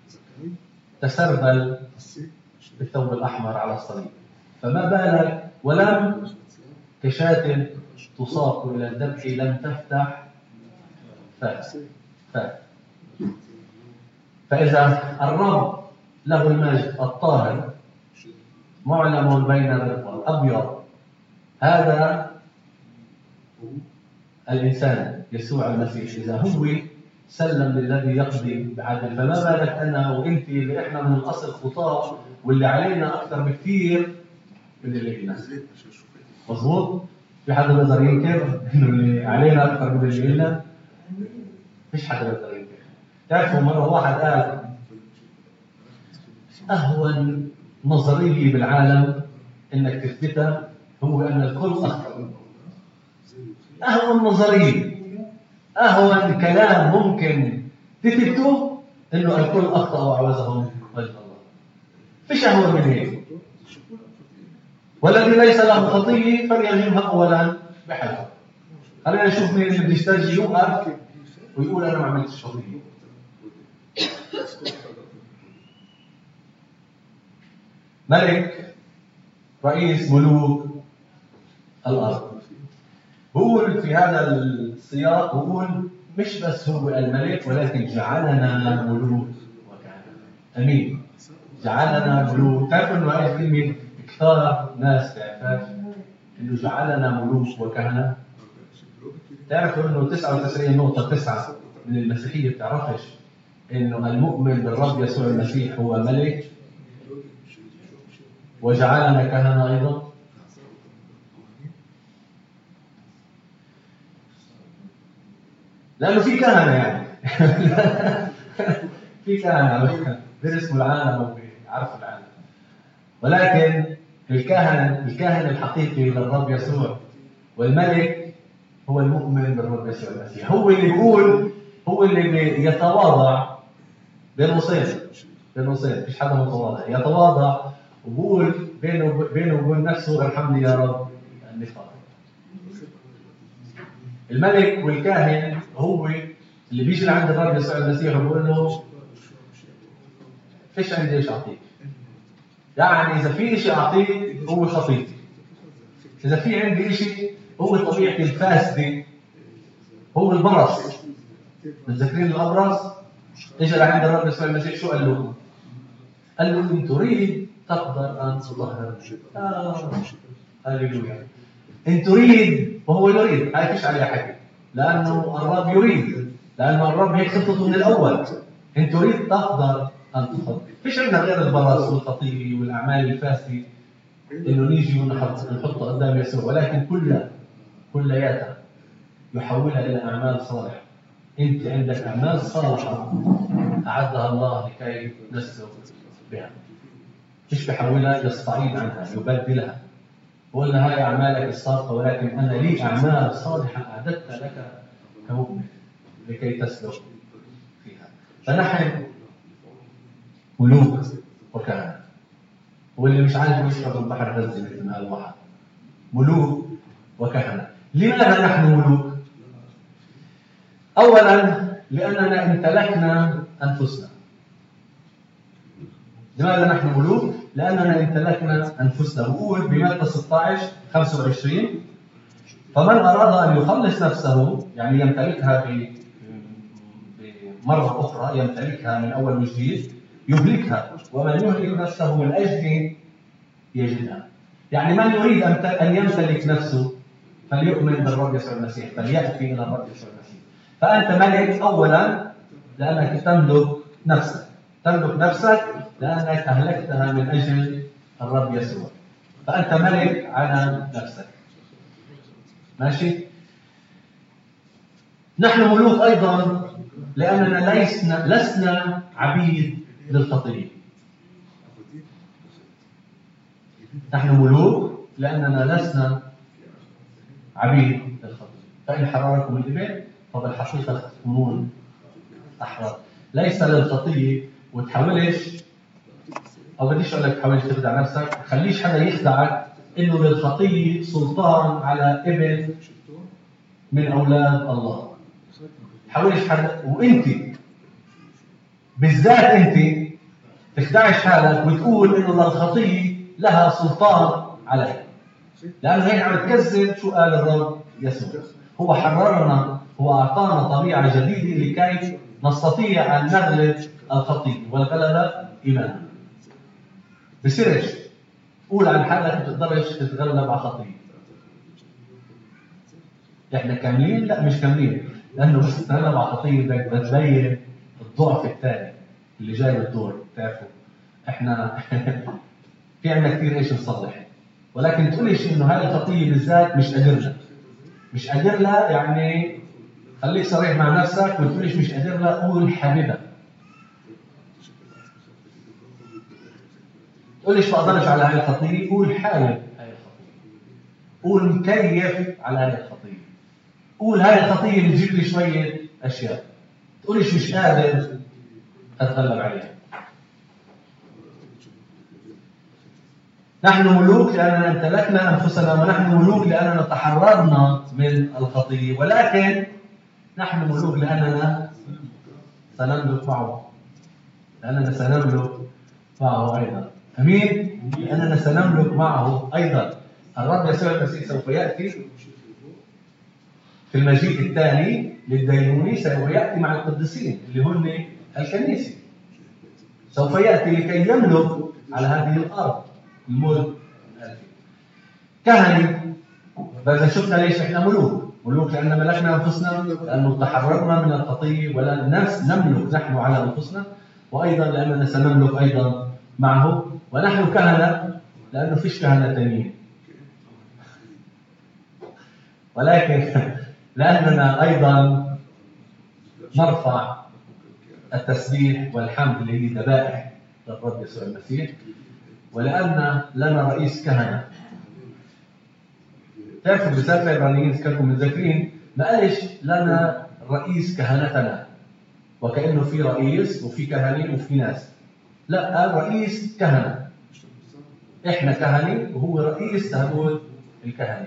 تسربل بالثوب الأحمر على الصليب، فما بالك ولم كشاة تساق إلى الذبح لم تفتح فاه. فاه. فإذا الرب له المجد الطاهر معلم بين الأبيض، هذا الإنسان يسوع المسيح، إذا هو سلم للذي يقضي بعدل، فما بالك أنا وإنت اللي إحنا من الأصل خطاة واللي علينا أكثر بكثير من اللي لنا. مظبوط؟ في حدا بيقدر ينكر إنه اللي علينا أكثر من اللي لنا؟ فيش حدا بيقدر ينكر. تعرفوا مرة واحد قال أهون نظرية بالعالم إنك تثبتها هو أن الكل أخطأ. أهون نظرية، أهون كلام ممكن تثبته إنه الكل أخطأ وعوزهم وجه الله. فيش أهون من هيك. والذي ليس له خطية فليرجمها أولا بحجر. خلينا نشوف مين اللي بيسترجي يوقف ويقول أنا ما عملتش خطية. ملك رئيس ملوك الأرض بقول في هذا السياق، بقول مش بس هو الملك ولكن جعلنا ملوك وكهنة. أمين. جعلنا ملوك. تعرفوا إنه هاي الكلمة كثار ناس تعرفها إنه جعلنا ملوك وكهنة. تعرفوا إنه تسعة وتسعين نقطة تسعة من المسيحية بتعرفش إنه المؤمن بالرب يسوع المسيح هو ملك وجعلنا كهنة أيضا. لأنه في كهنة يعني في كهنة بيرسموا العالم وبيعرفوا العالم، ولكن الكاهن الكاهن الحقيقي للرب يسوع، والملك هو المؤمن بالرب يسوع المسيح. هو اللي بيقول، هو اللي يتواضع بين قوسين، بين قوسين مفيش حدا متواضع، يتواضع وبقول بينه بينه وبين نفسه ارحمني يا رب لاني خاطئ. الملك والكاهن هو اللي بيجي لعند الرب يسوع المسيح وبيقول له فيش عندي ايش اعطيك. يعني اذا في شيء اعطيك هو خطيتي، اذا في عندي شيء هو طبيعتي الفاسده، هو البرص. متذكرين الابرص؟ اجى لعند الرب يسوع المسيح شو قال له؟ قال له ان تريد تقدر ان تطهر. آه. هللويا. ان تريد وهو يريد، هاي فيش عليها حكي، لانه الرب يريد، لانه الرب هيك خطته من الاول. ان تريد تقدر ان تطهر. فيش عندنا غير البرص والخطيه والاعمال الفاسده انه نيجي ونحط نحطها قدام يسوع، ولكن كلها كلياتها يحولها الى اعمال صالحه. انت عندك اعمال صالحه اعدها الله لكي نسلك بها. مش بحولها يستعيد عنها يبدلها، وقال هاي اعمالك السابقه ولكن انا لي اعمال صالحه اعددتها لك كمؤمن لكي تسلك فيها. فنحن ملوك وكهنه، واللي مش عاجبه يشرب البحر غزي مثل ما قال واحد. ملوك وكهنه. لماذا نحن ملوك؟ اولا لاننا امتلكنا انفسنا. لماذا نحن ملوك؟ لاننا امتلكنا انفسنا. بقول بمتى ستة عشر خمسة وعشرين فمن اراد ان يخلص نفسه، يعني يمتلكها بمره اخرى، يمتلكها من اول وجديد، يهلكها، ومن يهلك نفسه من اجلي يجدها. يعني من يريد ان يمتلك نفسه فليؤمن بالرب يسوع المسيح، فلياتي الى الرب يسوع المسيح. فانت ملك اولا لانك تملك نفسك، تملك نفسك لانك اهلكتها من اجل الرب يسوع، فانت ملك على نفسك. ماشي؟ نحن ملوك ايضا لاننا لسنا لسنا عبيد للخطيه. نحن ملوك لاننا لسنا عبيد للخطيه. فان حرركم الابن فبالحقيقه تكونون احرار. ليس للخطيه، وتحاولش، او بديش اقول لك تحاولش تخدع نفسك، خليش حدا يخدعك انه للخطيه سلطان على ابن من اولاد الله. تحاولش حدا، وانت بالذات انت تخدعش حالك وتقول انه للخطيه لها سلطان عليك، لانه هيك عم تكذب شو قال الرب يسوع. هو حررنا، هو اعطانا طبيعه جديده لكي نستطيع ان نغلب الخطيه، والغلبه ايماننا. بصيرش قول عن حالك ما تقدرش تتغلب على خطيه. احنا كاملين؟ لا مش كاملين، لانه بس تتغلب على خطيه بدك تبين الضعف الثاني اللي جاي بالدور. بتعرفوا احنا في عندنا كثير ايش نصلح، ولكن تقوليش انه هاي الخطيه بالذات مش قادر لها. مش قادر لها يعني خليك صريح مع نفسك، وتقوليش مش قادر لها، قول حاببها. تقوليش ما اقدرش على هاي الخطيه، قول حابب هاي الخطيه. قول مكيف على هاي الخطيه. قول هاي الخطيه بتجيب لي شويه اشياء. تقوليش مش قادر اتغلب عليها. نحن ملوك لأننا امتلكنا أنفسنا، ونحن ملوك لأننا تحررنا من الخطية، ولكن نحن ملوك لأننا سنملك معه. لأننا سنملك معه أيضا. أمين؟ لأننا سنملك معه أيضا. الرب يسوع المسيح سوف يأتي في المجيء الثاني للدينوني، سوف يأتي مع القديسين اللي هم الكنيسة. سوف يأتي لكي يملك على هذه الأرض الملك الألفي. كهنة، فإذا شفنا ليش إحنا ملوك؟ ملوك لأن ملكنا أنفسنا، لأنه تحررنا من الخطية، ولا نملك نحن على أنفسنا، وأيضا لأننا سنملك أيضا معه. ونحن كهنة لأنه فيش كهنة ثانيين، ولكن لأننا أيضا نرفع التسبيح والحمد اللي هي ذبائح للرب يسوع المسيح. ولأن لنا رئيس كهنة. تعرفوا برسالة العبرانيين إذا كنتم متذكرين ما قالش لنا رئيس كهنتنا وكأنه في رئيس وفي كهنة وفي ناس، لا، قال رئيس كهنة. إحنا كهنة وهو رئيس هدول الكهنة.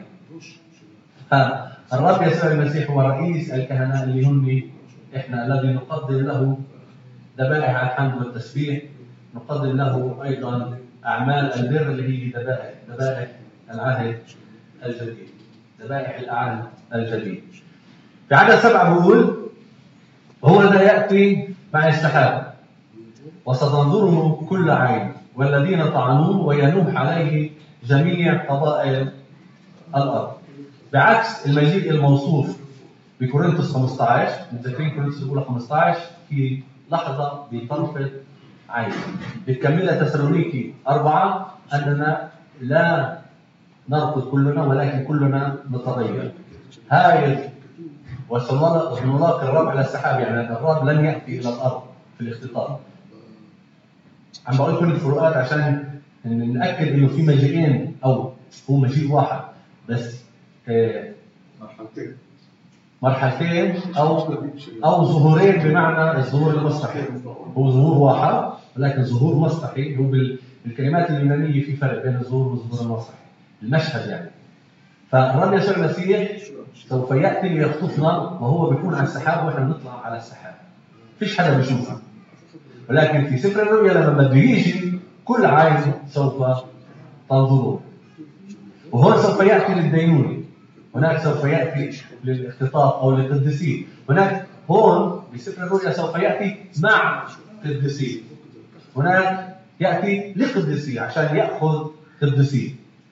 الرب يسوع المسيح هو رئيس الكهنة اللي هم إحنا، الذي نقدم له ذبائح الحمد والتسبيح، نقدم له أيضا أعمال البر اللي هي ذبائح ذبائح العهد الجديد، ذبائح العهد الجديد. في عدد سبعة بيقول: هو ذا يأتي مع السحاب وستنظره كل عين والذين طعنوه وينوح عليه جميع قبائل الأرض. بعكس المجيء الموصوف بكورنثوس خمسة عشر، متذكرين كورنثوس الأولى خمسة عشر، في لحظة بطرفة عين. بتكملها تسالونيكي أربعة أننا لا نركض كلنا ولكن كلنا نتغير. هاي وسنلاقي الرب على السحاب، يعني الرب لن يأتي إلى الأرض في الاختطاف. عم بقول كل الفروقات عشان نأكد إنه في مجيئين، أو هو مجيء واحد بس مرحلتين مرحلتين أو أو ظهورين، بمعنى الظهور المصطحي هو ظهور واحد ولكن ظهور مصطحي. هو بالكلمات اليونانية في فرق بين الظهور والظهور المصطحي، المشهد يعني. فالرب يسوع المسيح سوف يأتي ليخطفنا وهو بيكون على السحاب وإحنا بنطلع على السحاب، فيش حدا بيشوفه. ولكن في سفر الرؤيا لما بده يجي كل عين سوف تنظره، وهون سوف يأتي للدينونة، هناك سوف يأتي للاختطاف أو للقديسين. هناك هون بسفر الرؤيا سوف يأتي مع قديسين، هناك يأتي لقديسين عشان يأخذ قديسين.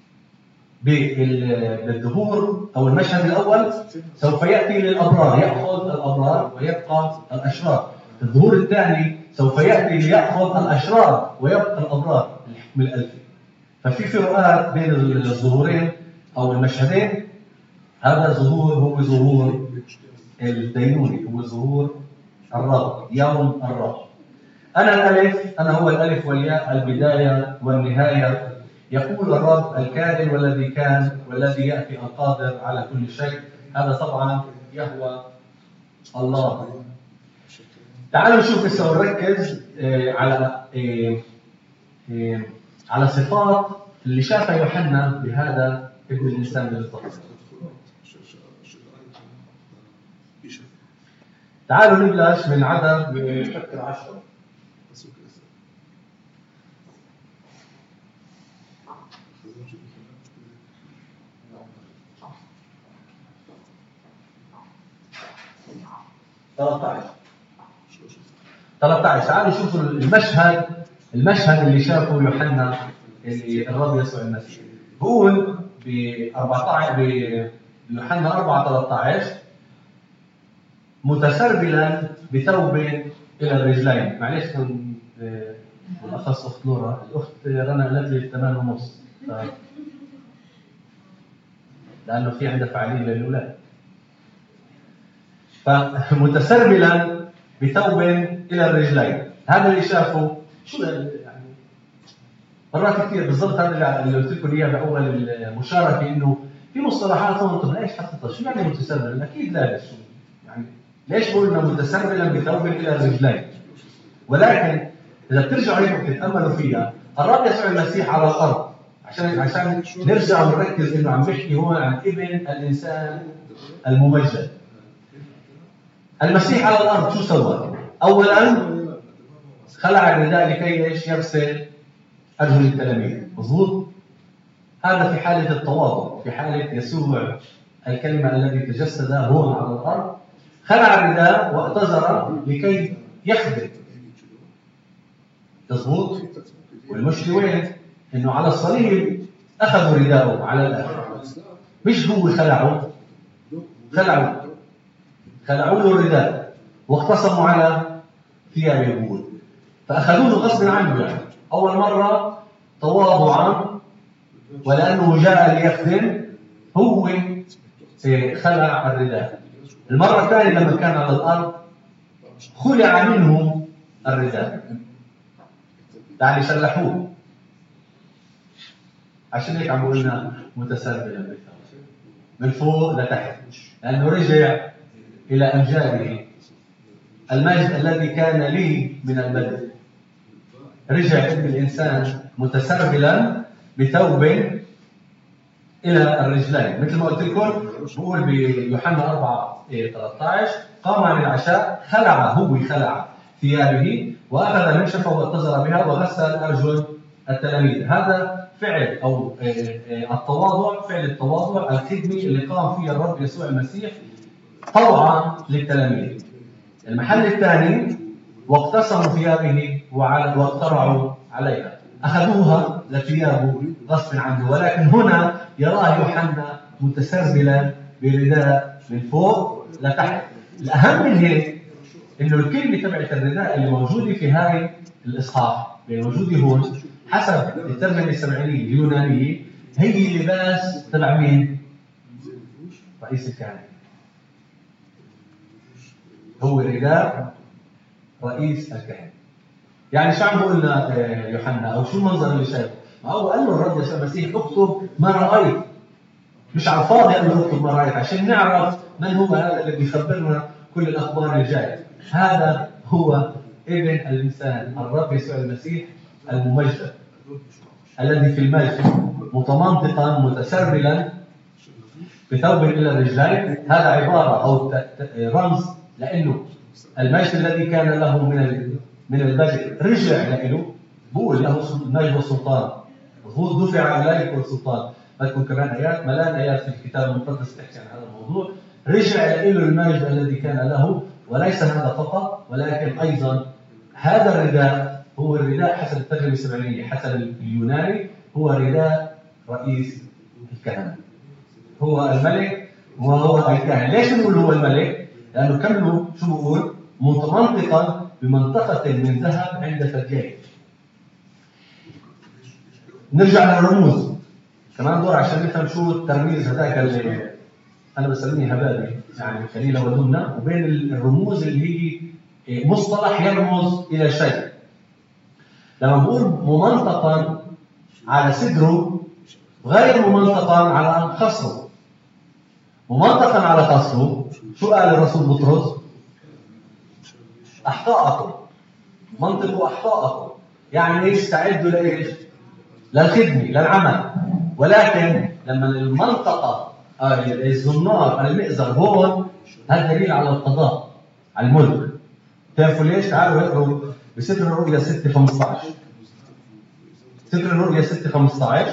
بالظهور أو المشهد الأول سوف يأتي للأبرار، يأخذ الأبرار ويبقى الأشرار. الظهور الثاني سوف يأتي ليأخذ الأشرار ويبقى الأبرار، الحكم الألفي. ففي فروقات بين الظهورين أو المشهدين. هذا الظهور هو ظهور الدينوني، هو ظهور الرب، يوم الرب. أنا الألف، أنا هو الألف والياء، البداية والنهاية، يقول الرب الكائن والذي كان والذي يأتي القادر على كل شيء. هذا طبعا يهوى الله. تعالوا نشوف هسه ونركز على على صفات اللي شافها يوحنا بهذا ابن الإنسان بالضبط. تعالوا نبلش من عدد عشرة. ثلاثة عشر ثلاثة عشر. تعالوا شوفوا المشهد المشهد اللي شافه يوحنا اللي الرب يسوع المسيح. بقول ب أربعة عشر بيوحنا أربعة ثلاثة عشر: متسربلا بثوب الى الرجلين. معلش كان بالاخص اخت لورا، الاخت رنا قالت لي ثمانية ونص ف... لانه في عندها فعاليه للاولاد. فمتسربلا بثوب الى الرجلين، هذا اللي شافه. شو يعني مرات كثير بالضبط هذا اللي قلت لكم اياه باول المشاركه، انه في مصطلحات هون. طب ليش حطيتها؟ شو يعني متسربلا؟ اكيد لابس، يعني ليش قلنا متسربلا بثوب الى الرجلين؟ ولكن اذا بترجعوا هيك وتتاملوا فيها، الرب يسوع المسيح على الارض، عشان عشان نرجع ونركز انه عم بيحكي هون عن ابن الانسان الممجد. المسيح على الارض شو سوى؟ اولا خلع الرداء لكي ايش؟ يغسل ارجل التلاميذ، مضبوط؟ هذا في حاله التواضع، في حاله يسوع الكلمه الذي تجسد هون على الارض، خلع الرداء واعتذر لكي يخدم، مضبوط؟ والمشكله وين؟ انه على الصليب اخذوا رداءه على الاخر، مش هو خلعه، خلعوا خلعوا له الرداء واختصموا على ثياب يهود، فاخذوه غصب عنه. يعني اول مره تواضعا ولانه جاء ليخدم هو خلع الرداء. المره الثانيه لما كان على الارض خلع منه الرداء، يعني شلحوه. عشان هيك عم بقولنا متسربلا بالثوب من فوق لتحت، لأنه رجع إلى أمجاده. المجد الذي كان لي من البدء، رجع ابن الإنسان متسربلا بثوب إلى الرجلين، مثل ما قلت لكم. بقول بيوحنا أربعة ثلاثة عشر قام عن العشاء، خلع هو خلع ثيابه وأخذ منشفة واتزر بها وغسل أرجل التلاميذ. هذا فعل أو التواضع، فعل التواضع الخدمي اللي قام فيه الرب يسوع المسيح طوعا للتلاميذ. المحل الثاني واقتسموا ثيابه واقترعوا عليها، أخذوها لثيابه غصب عنه. ولكن هنا يراه يوحنا متسربلا برداء من فوق لتحت. الأهم من هيك إنه الكلمة تبعت الرداء اللي موجودة في هاي الإصحاح اللي موجودة هون حسب الترجمة السبعينية اليونانية هي لباس تبع مين؟ رئيس الكهنة. هو رداء رئيس الكهنة. يعني شو عم بقول لنا يوحنا او شو المنظر اللي شايفه؟ ما هو قال له الرب يسوع المسيح اكتب ما رايت، مش على الفاضي قال له اكتب ما رايت، عشان نعرف من هو هذا اللي بيخبرنا كل الاخبار الجايه. هذا هو ابن الانسان الرب يسوع المسيح الممجد الذي في المجد متمنطقا متسربلا بثوب الى الرجلين. هذا عباره او رمز لانه المجد الذي كان له من من البدء رجع له. بقول له المجد والسلطان، مضبوط، دفع اليك والسلطان. بدكم كمان ايات، ملان ايات في الكتاب المقدس تحكي عن هذا الموضوع. رجع له المجد الذي كان له، وليس هذا فقط ولكن ايضا هذا الرداء هو الرداء حسب الترجمه السبعينيه، حسب اليوناني هو رداء رئيس الكهنه. هو الملك وهو الكاهن. ليش نقول هو الملك؟ لانه كملوا شو بقول؟ متمنطقا بمنطقة من ذهب عند ثدييه. نرجع للرموز كمان دور عشان نفهم شو الترميز هذاك اللي أنا بسميه هبابي، يعني خليل ودمنة، وبين الرموز اللي هي مصطلح يرمز إلى شيء. لما بقول ممنطقا على صدره غير ممنطقا على خصره. ممنطقا على خصره شو قال الرسول بطرس؟ أحقاءكم، منطقوا أحقاءكم، يعني إيش؟ استعدوا لإيش؟ للخدمة، للعمل. ولكن لما المنطقة الزنار المئزر هون، هذا دليل على القضاء، على الملك. تعرفوا ليش؟ تعالوا اقروا بسفر الرؤيا ستة خمسة عشر. سفر الرؤيا ستة خمسة عشر: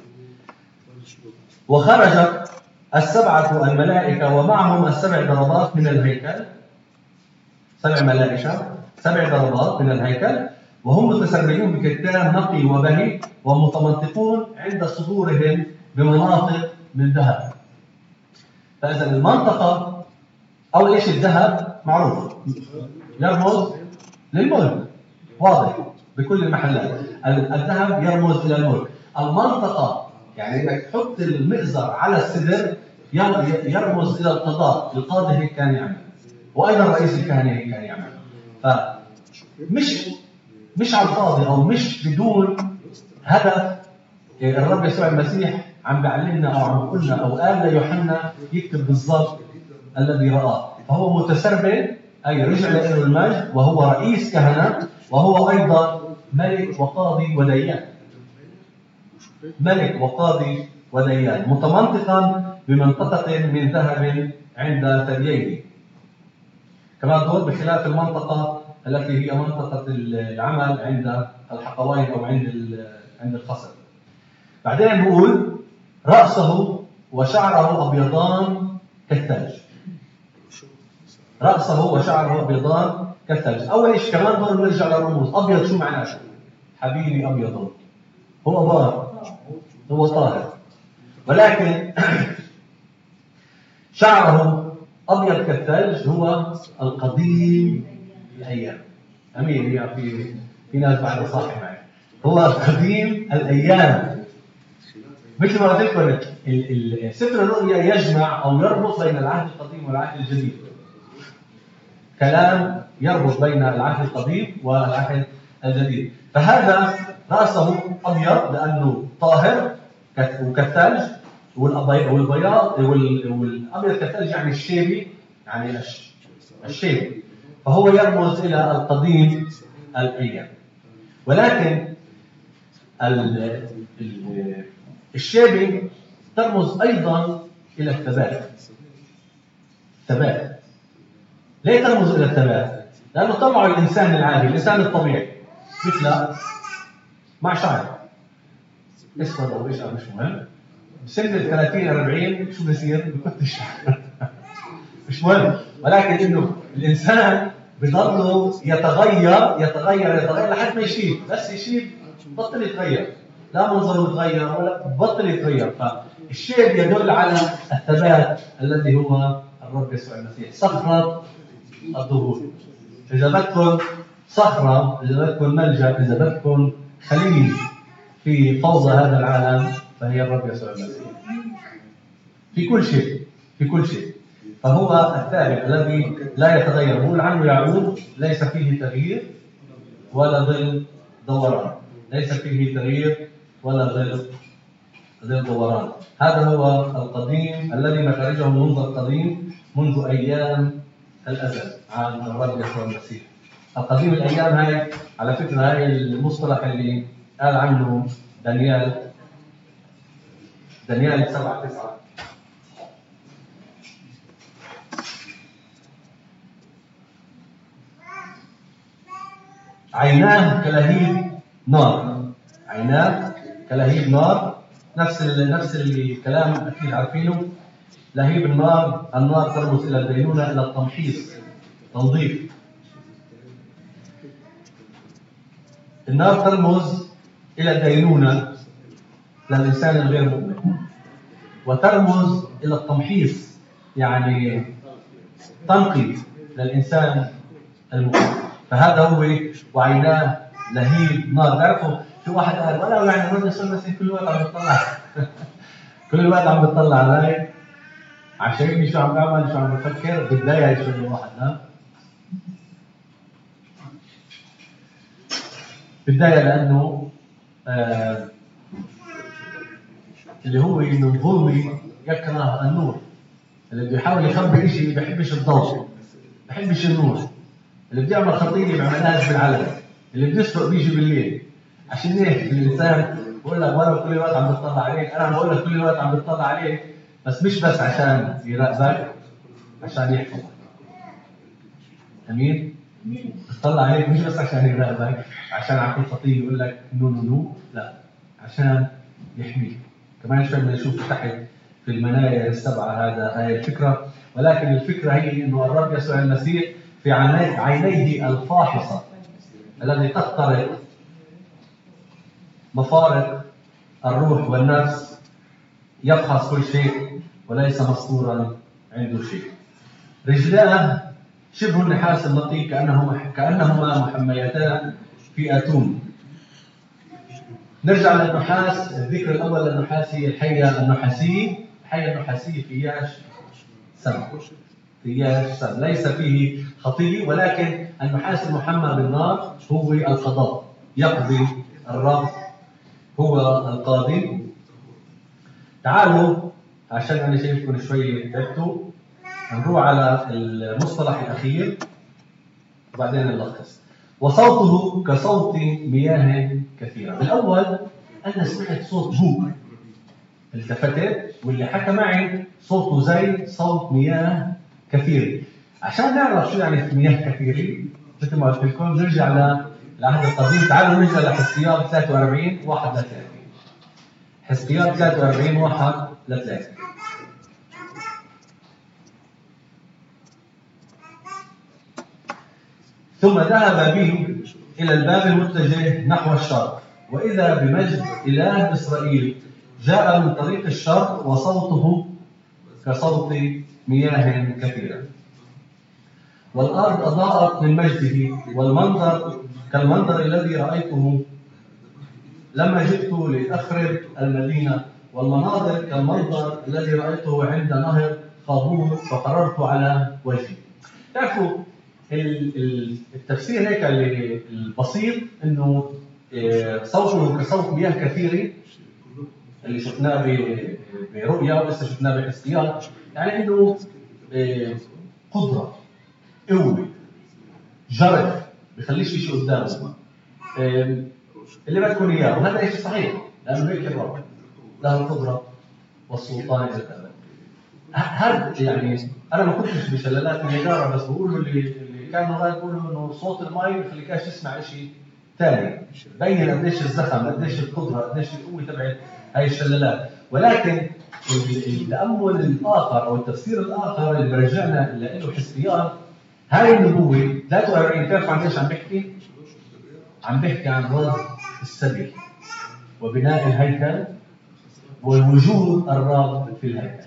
وخرجت السبعة الملائكة ومعهم السبع ضربات من الهيكل، سبع ملائكة، سبع ضربات من الهيكل، وهم متسربلون بكتان نقي وبهي ومتمنطقون عند صدورهم بمناطق من ذهب. فإذا المنطقة أول إيش الذهب معروف يرمز للملك، واضح بكل المحلات. الذهب يرمز إلى الملك. المنطقة يعني إنك تحط المئزر على الصدر يرمز إلى القضاء. القاضي هيك كان يعمل، وأيضا رئيس الكهنة هيك كان يعمل. فمش مش على الفاضي أو مش بدون هدف. الرب يسوع المسيح عم بيعلمنا أو عم بيقول لنا أو قال ليوحنا يكتب بالضبط الذي رآه. فهو متسربل، أي رجع له المجد، وهو رئيس كهنة، وهو أيضا ملك وقاضي وديان. ملك وقاضي وديان متمنطقا بمنطقة من ذهب عند ثدييه. كما دور بخلاف المنطقة التي هي منطقة العمل عند الحقوين أو عند عند الخصر. بعدين بقول رأسه وشعره أبيضان كالثلج. رأسه وشعره أبيضان كالثلج. أول شيء كمان دور نرجع للرموز. أبيض شو معناه؟ حبيبي أبيض، هو ظاهر، هو طاهر. ولكن شعره أبيض كالثلج هو القديم الأيام. أمين يا في في ناس بعد صاحي معي. هو القديم الأيام. مثل ما قلت لكم سفر الرؤيا يجمع أو يربط بين العهد القديم والعهد الجديد. كلام يربط بين العهد القديم والعهد الجديد. فهذا رأسه أبيض لأنه طاهر وكالثلج، والبياض والابيض كالثلج يعني الشيبي، يعني الشيبي، فهو يرمز الى القديم الايام. ولكن الشيبي ترمز ايضا الى الثبات. ثبات. ليه ترمز الى الثبات؟ لانه طبعه الانسان العادي، الانسان الطبيعي مثل مع شعر اسود او ايش مش مهم، بسن ال ثلاثين أربعين شو بصير؟ بكت الشعر مش مهم، ولكن انه الانسان بضله يتغير يتغير يتغير لحد ما يشيب، بس يشيب بطل يتغير، لا منظره يتغير ولا بطل يتغير. فالشيب يدل على الثبات الذي هو الرب يسوع المسيح، صخرة الظهور. إذا بدكم صخرة، إذا بدكم ملجأ، إذا بدكم خليل في فوضى هذا العالم، فهي الرب يسوع المسيح. في كل شيء، في كل شيء. فهو الثابت الذي لا يتغير. يقول عنه يعقوب ليس فيه تغيير ولا ظل دوران. ليس فيه تغيير ولا ظل ظل دوران. هذا هو القديم الذي مخارجه منذ القديم، منذ أيام الأزل، عن الرب يسوع المسيح. القديم الأيام هاي على فكرة هاي المصطلح اللي قال عنه دانيال دانيال سبعة تسعة. عيناه كلهيب نار. عيناه كلهيب نار. نفس نفس الكلام اكيد عارفينه. لهيب النار، النار ترمز الى الدينونه، الى التمحيص، تنظيف. النار ترمز الى الدينونه للانسان الغير مؤمن، وترمز الى التمحيص، يعني تنقي للانسان المؤمن. فهذا هو وعيناه لهيب نار. تعرفوا في واحد قال ولو يعني الرب يسوع المسيح كل الوقت عم بيطلع كل الوقت عم بيطلع علي عشان شو عم بعمل، شو عم بفكر، بتضايق شو الواحد. ها بتضايق لانه آه اللي هو من ظلمي يكره النور. اللي بيحاول يخبي شيء ما بيحبش الضوء، ما بيحبش النور. اللي بيعمل خطيه ما بيعملهاش بالعلن. اللي بيسرق بيجي بالليل. عشان هيك الانسان بقول لك ولو كل الوقت عم بتطلع عليك، انا عم بقول لك كل الوقت عم بتطلع عليك، بس مش بس عشان يراقبك، عشان يحفظك. امين؟ بتطلع عليك مش بس عشان يراقبك، عشان على كل خطيه يقول لك نو نو نو، لا، عشان يحميك. كمان شوي بدنا نشوف تحت في المنايا السبعه هذا هاي الفكره. ولكن الفكره هي انه الرب يسوع المسيح في عينيه الفاحصه الذي تخترق مفارق الروح والنفس، يفحص كل شيء وليس مستورا عنده شيء. رجلاه شبه النحاس النقي، كأنهما كأنهما محميتان في أتون. نرجع للنحاس. الذكر الأول للنحاس هي الحية النحاسية. الحية النحاسية فيهاش سم، فيهاش سم، ليس فيه خطية، ولكن النحاس المحمى بالنار هو القضاء، يقضي الرب، هو القاضي. تعالوا عشان أنا شايفكم شوي تعبتوا، نروح على المصطلح الأخير وبعدين نلخص. وصوته كصوت مياه كثيرة. بالأول أنا سمعت صوت بوق، التفتت واللي حكى معي صوته زي صوت مياه كثيرة. عشان نعرف شو يعني مياه كثيرة مثل ما قلت لكم نرجع للعهد القديم. تعالوا نرجع لحزقيال ثلاثة وأربعين واحد لثلاثة. حزقيال ثلاثة وأربعين واحد لثلاثة. ثم ذهب به إلى الباب المتجه نحو الشرق، وإذا بمجد إله إسرائيل جاء من طريق الشرق، وصوته كصوت مياه كثيرة. والأرض أضاءت من مجده، والمنظر كالمنظر الذي رأيته لما جئت لأخرب المدينة، والمناظر كالمنظر الذي رأيته عند نهر خابور، فقررت على وجهي. تعرفوا التفسير هيك البسيط انه صوته كصوت مياه كثيره، اللي شفناه برؤيا ولسه شفناه بحسقيال، يعني انه قدره، قوه، جرف، بيخليش في شيء قدامه اللي بدكم اياه، وهذا شيء صحيح لانه هيك الرب له القدره والسلطان الى الابد. هذا يعني انا ما كنتش بشلالات النجاره، بس بقولوا اللي اللي كانوا قاعد بيقولوا انه صوت المي ما بخليكاش تسمع شيء ثاني، بين قديش الزخم، قديش القدره، قديش القوه تبعت هاي الشلالات. ولكن التامل الاخر او التفسير الاخر اللي برجعنا له حسقيال، هاي النبوه ثلاثة وأربعين بتعرفوا عن ايش عم بيحكي؟ عم بيحكي عن رد السبي وبناء الهيكل ووجود الرب في الهيكل.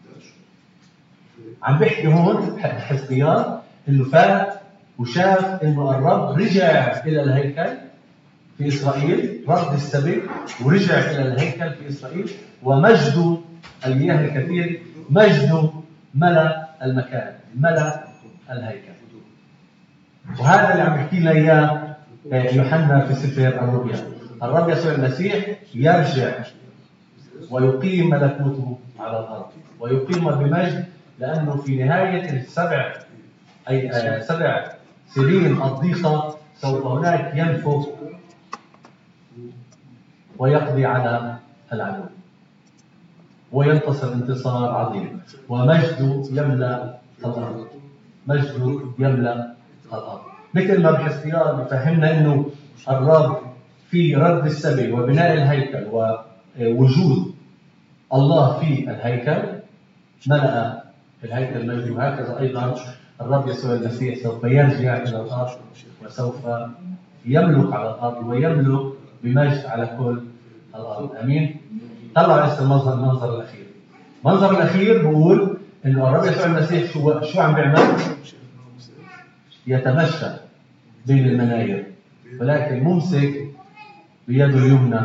عم بيحكي هون حسقيال انه فات وشاف انه الرب رجع الى الهيكل في اسرائيل، رد السبي ورجع الى الهيكل في اسرائيل، ومجد المياه الكثير، مجد ملأ المكان، ملأ الهيكل. وهذا اللي عم يحكي لنا اياه يوحنا في سفر الرؤيا. الرب يسوع المسيح يرجع ويقيم ملكوته على الارض، ويقيم بمجد، لانه في نهايه السبع اي آه سبع سنين الضيقه سوف هناك ينفخ ويقضي على العدو وينتصر انتصار عظيم، ومجده يملا الارض، مجده يملا الارض. مثل ما بحسقيال بفهمنا انه الرب في رد السبي وبناء الهيكل ووجود الله في الهيكل، ملأ الهيكل مجد. وهكذا ايضا الرب يسوع المسيح سوف يرجع الى الارض وسوف يملك على الارض ويملك بمجد على كل الارض. امين. طلعوا هسه المنظر المنظر الاخير. المنظر الاخير بقول انه الرب يسوع المسيح شو شو عم بيعمل؟ يتمشى بين المناير، ولكن ممسك بيده اليمنى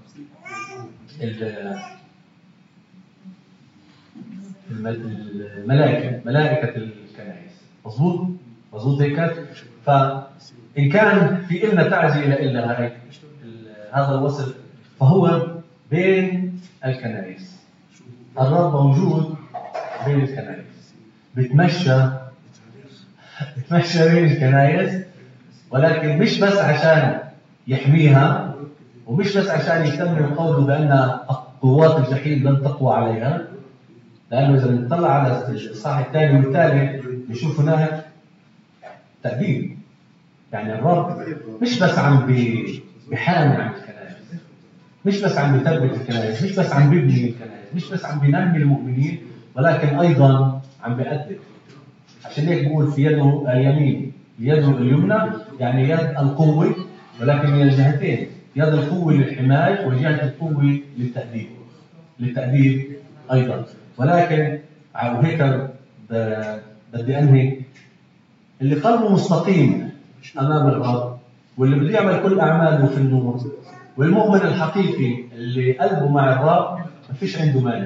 الملائكة، ملائكة الكنائس. مظبوط؟ مظبوط هيك؟ فإن كان في إلنا تعزية إلا هيك هذا الوصف، فهو بين الكنائس. الرب موجود بين الكنائس، بتمشى بتمشى بين الكنائس، ولكن مش بس عشان يحميها، ومش بس عشان يكمل قوله بأن قوات الجحيم لن تقوى عليها، لأنه إذا نطلع على الصح الثاني والثالث نشوف هناك تأديب. يعني الرب مش بس عم بيحامي عن الكنائس، مش بس عم بيثبت الكنائس، مش بس عم بيبني الكنائس، مش بس عم بينمي المؤمنين، ولكن أيضا عم بيأدب. عشان هيك بقول في يده اليمين، يده اليمنى يعني يد القوة، ولكن من الجهتين، يد القوة للحماية وجهة القوة للتأديب للتأديب أيضا. ولكن وهيك بدي أنهي، اللي قلبه مستقيم أمام الرب، واللي بده يعمل كل أعماله في النور، والمؤمن الحقيقي اللي قلبه مع الرب، ما فيش عنده مانع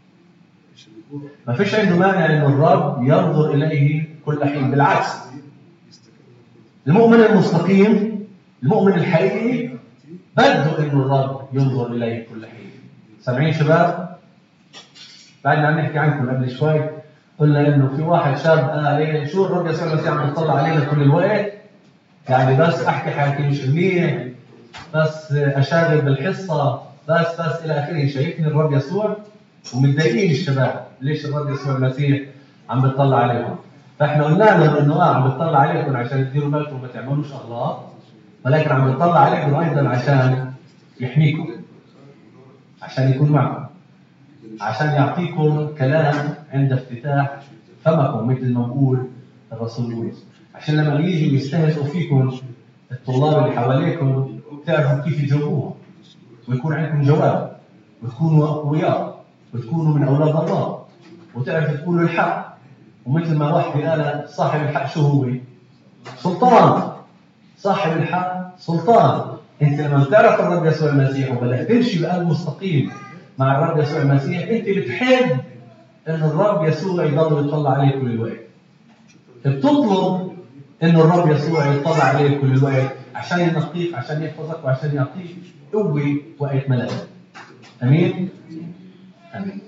ما فيش عنده مانع إنه الرب ينظر إليه كل حين. بالعكس، المؤمن المستقيم، المؤمن الحقيقي، بده إنه الرب ينظر إليه كل حين. سامعين شباب؟ بعدنا عم نحكي عنكم قبل شوي، قلنا إنه في واحد شاب قال عليه شو الرب يسوع المسيح عم يطلع علينا كل الوقت، يعني بس أحكي حكي مش منيح، بس أشارك بالحصة، بس بس إلى آخره. شايفني الرب يسوع ومتضايقين الشباب، ليش الرب يسوع المسيح عم بيطلع عليهم؟ فإحنا قلنا لهم إنه آه عم بيطلع عليكم عشان تديروا بالكم وما تعملوش أغلاط، ولكن عم بيطلع عليكم أيضا عشان يحميكم، عشان يكون معكم، عشان يعطيكم كلام عند افتتاح فمكم، مثل ما بقول الرسول بولس، عشان لما يجوا يستهزئوا فيكم الطلاب اللي حواليكم تعرفوا كيف تجاوبوهم، ويكون عندكم جواب، وتكونوا أقوياء، وتكونوا من أولاد الله، وتعرفوا تقولوا الحق. ومثل ما واحد قال صاحب الحق شو هو؟ سلطان. صاحب الحق سلطان. انت لما بتعرف الرب يسوع المسيح وبدك تمشي بقلب مستقيم مع الرب يسوع المسيح، انت بتحب ان الرب يسوع يضل يطلع عليك كل الوقت. بتطلب ان الرب يسوع يطلع عليك كل الوقت عشان ينقيك، عشان يحفظك، وعشان يعطيك قوه وقت ملل. امين. امين.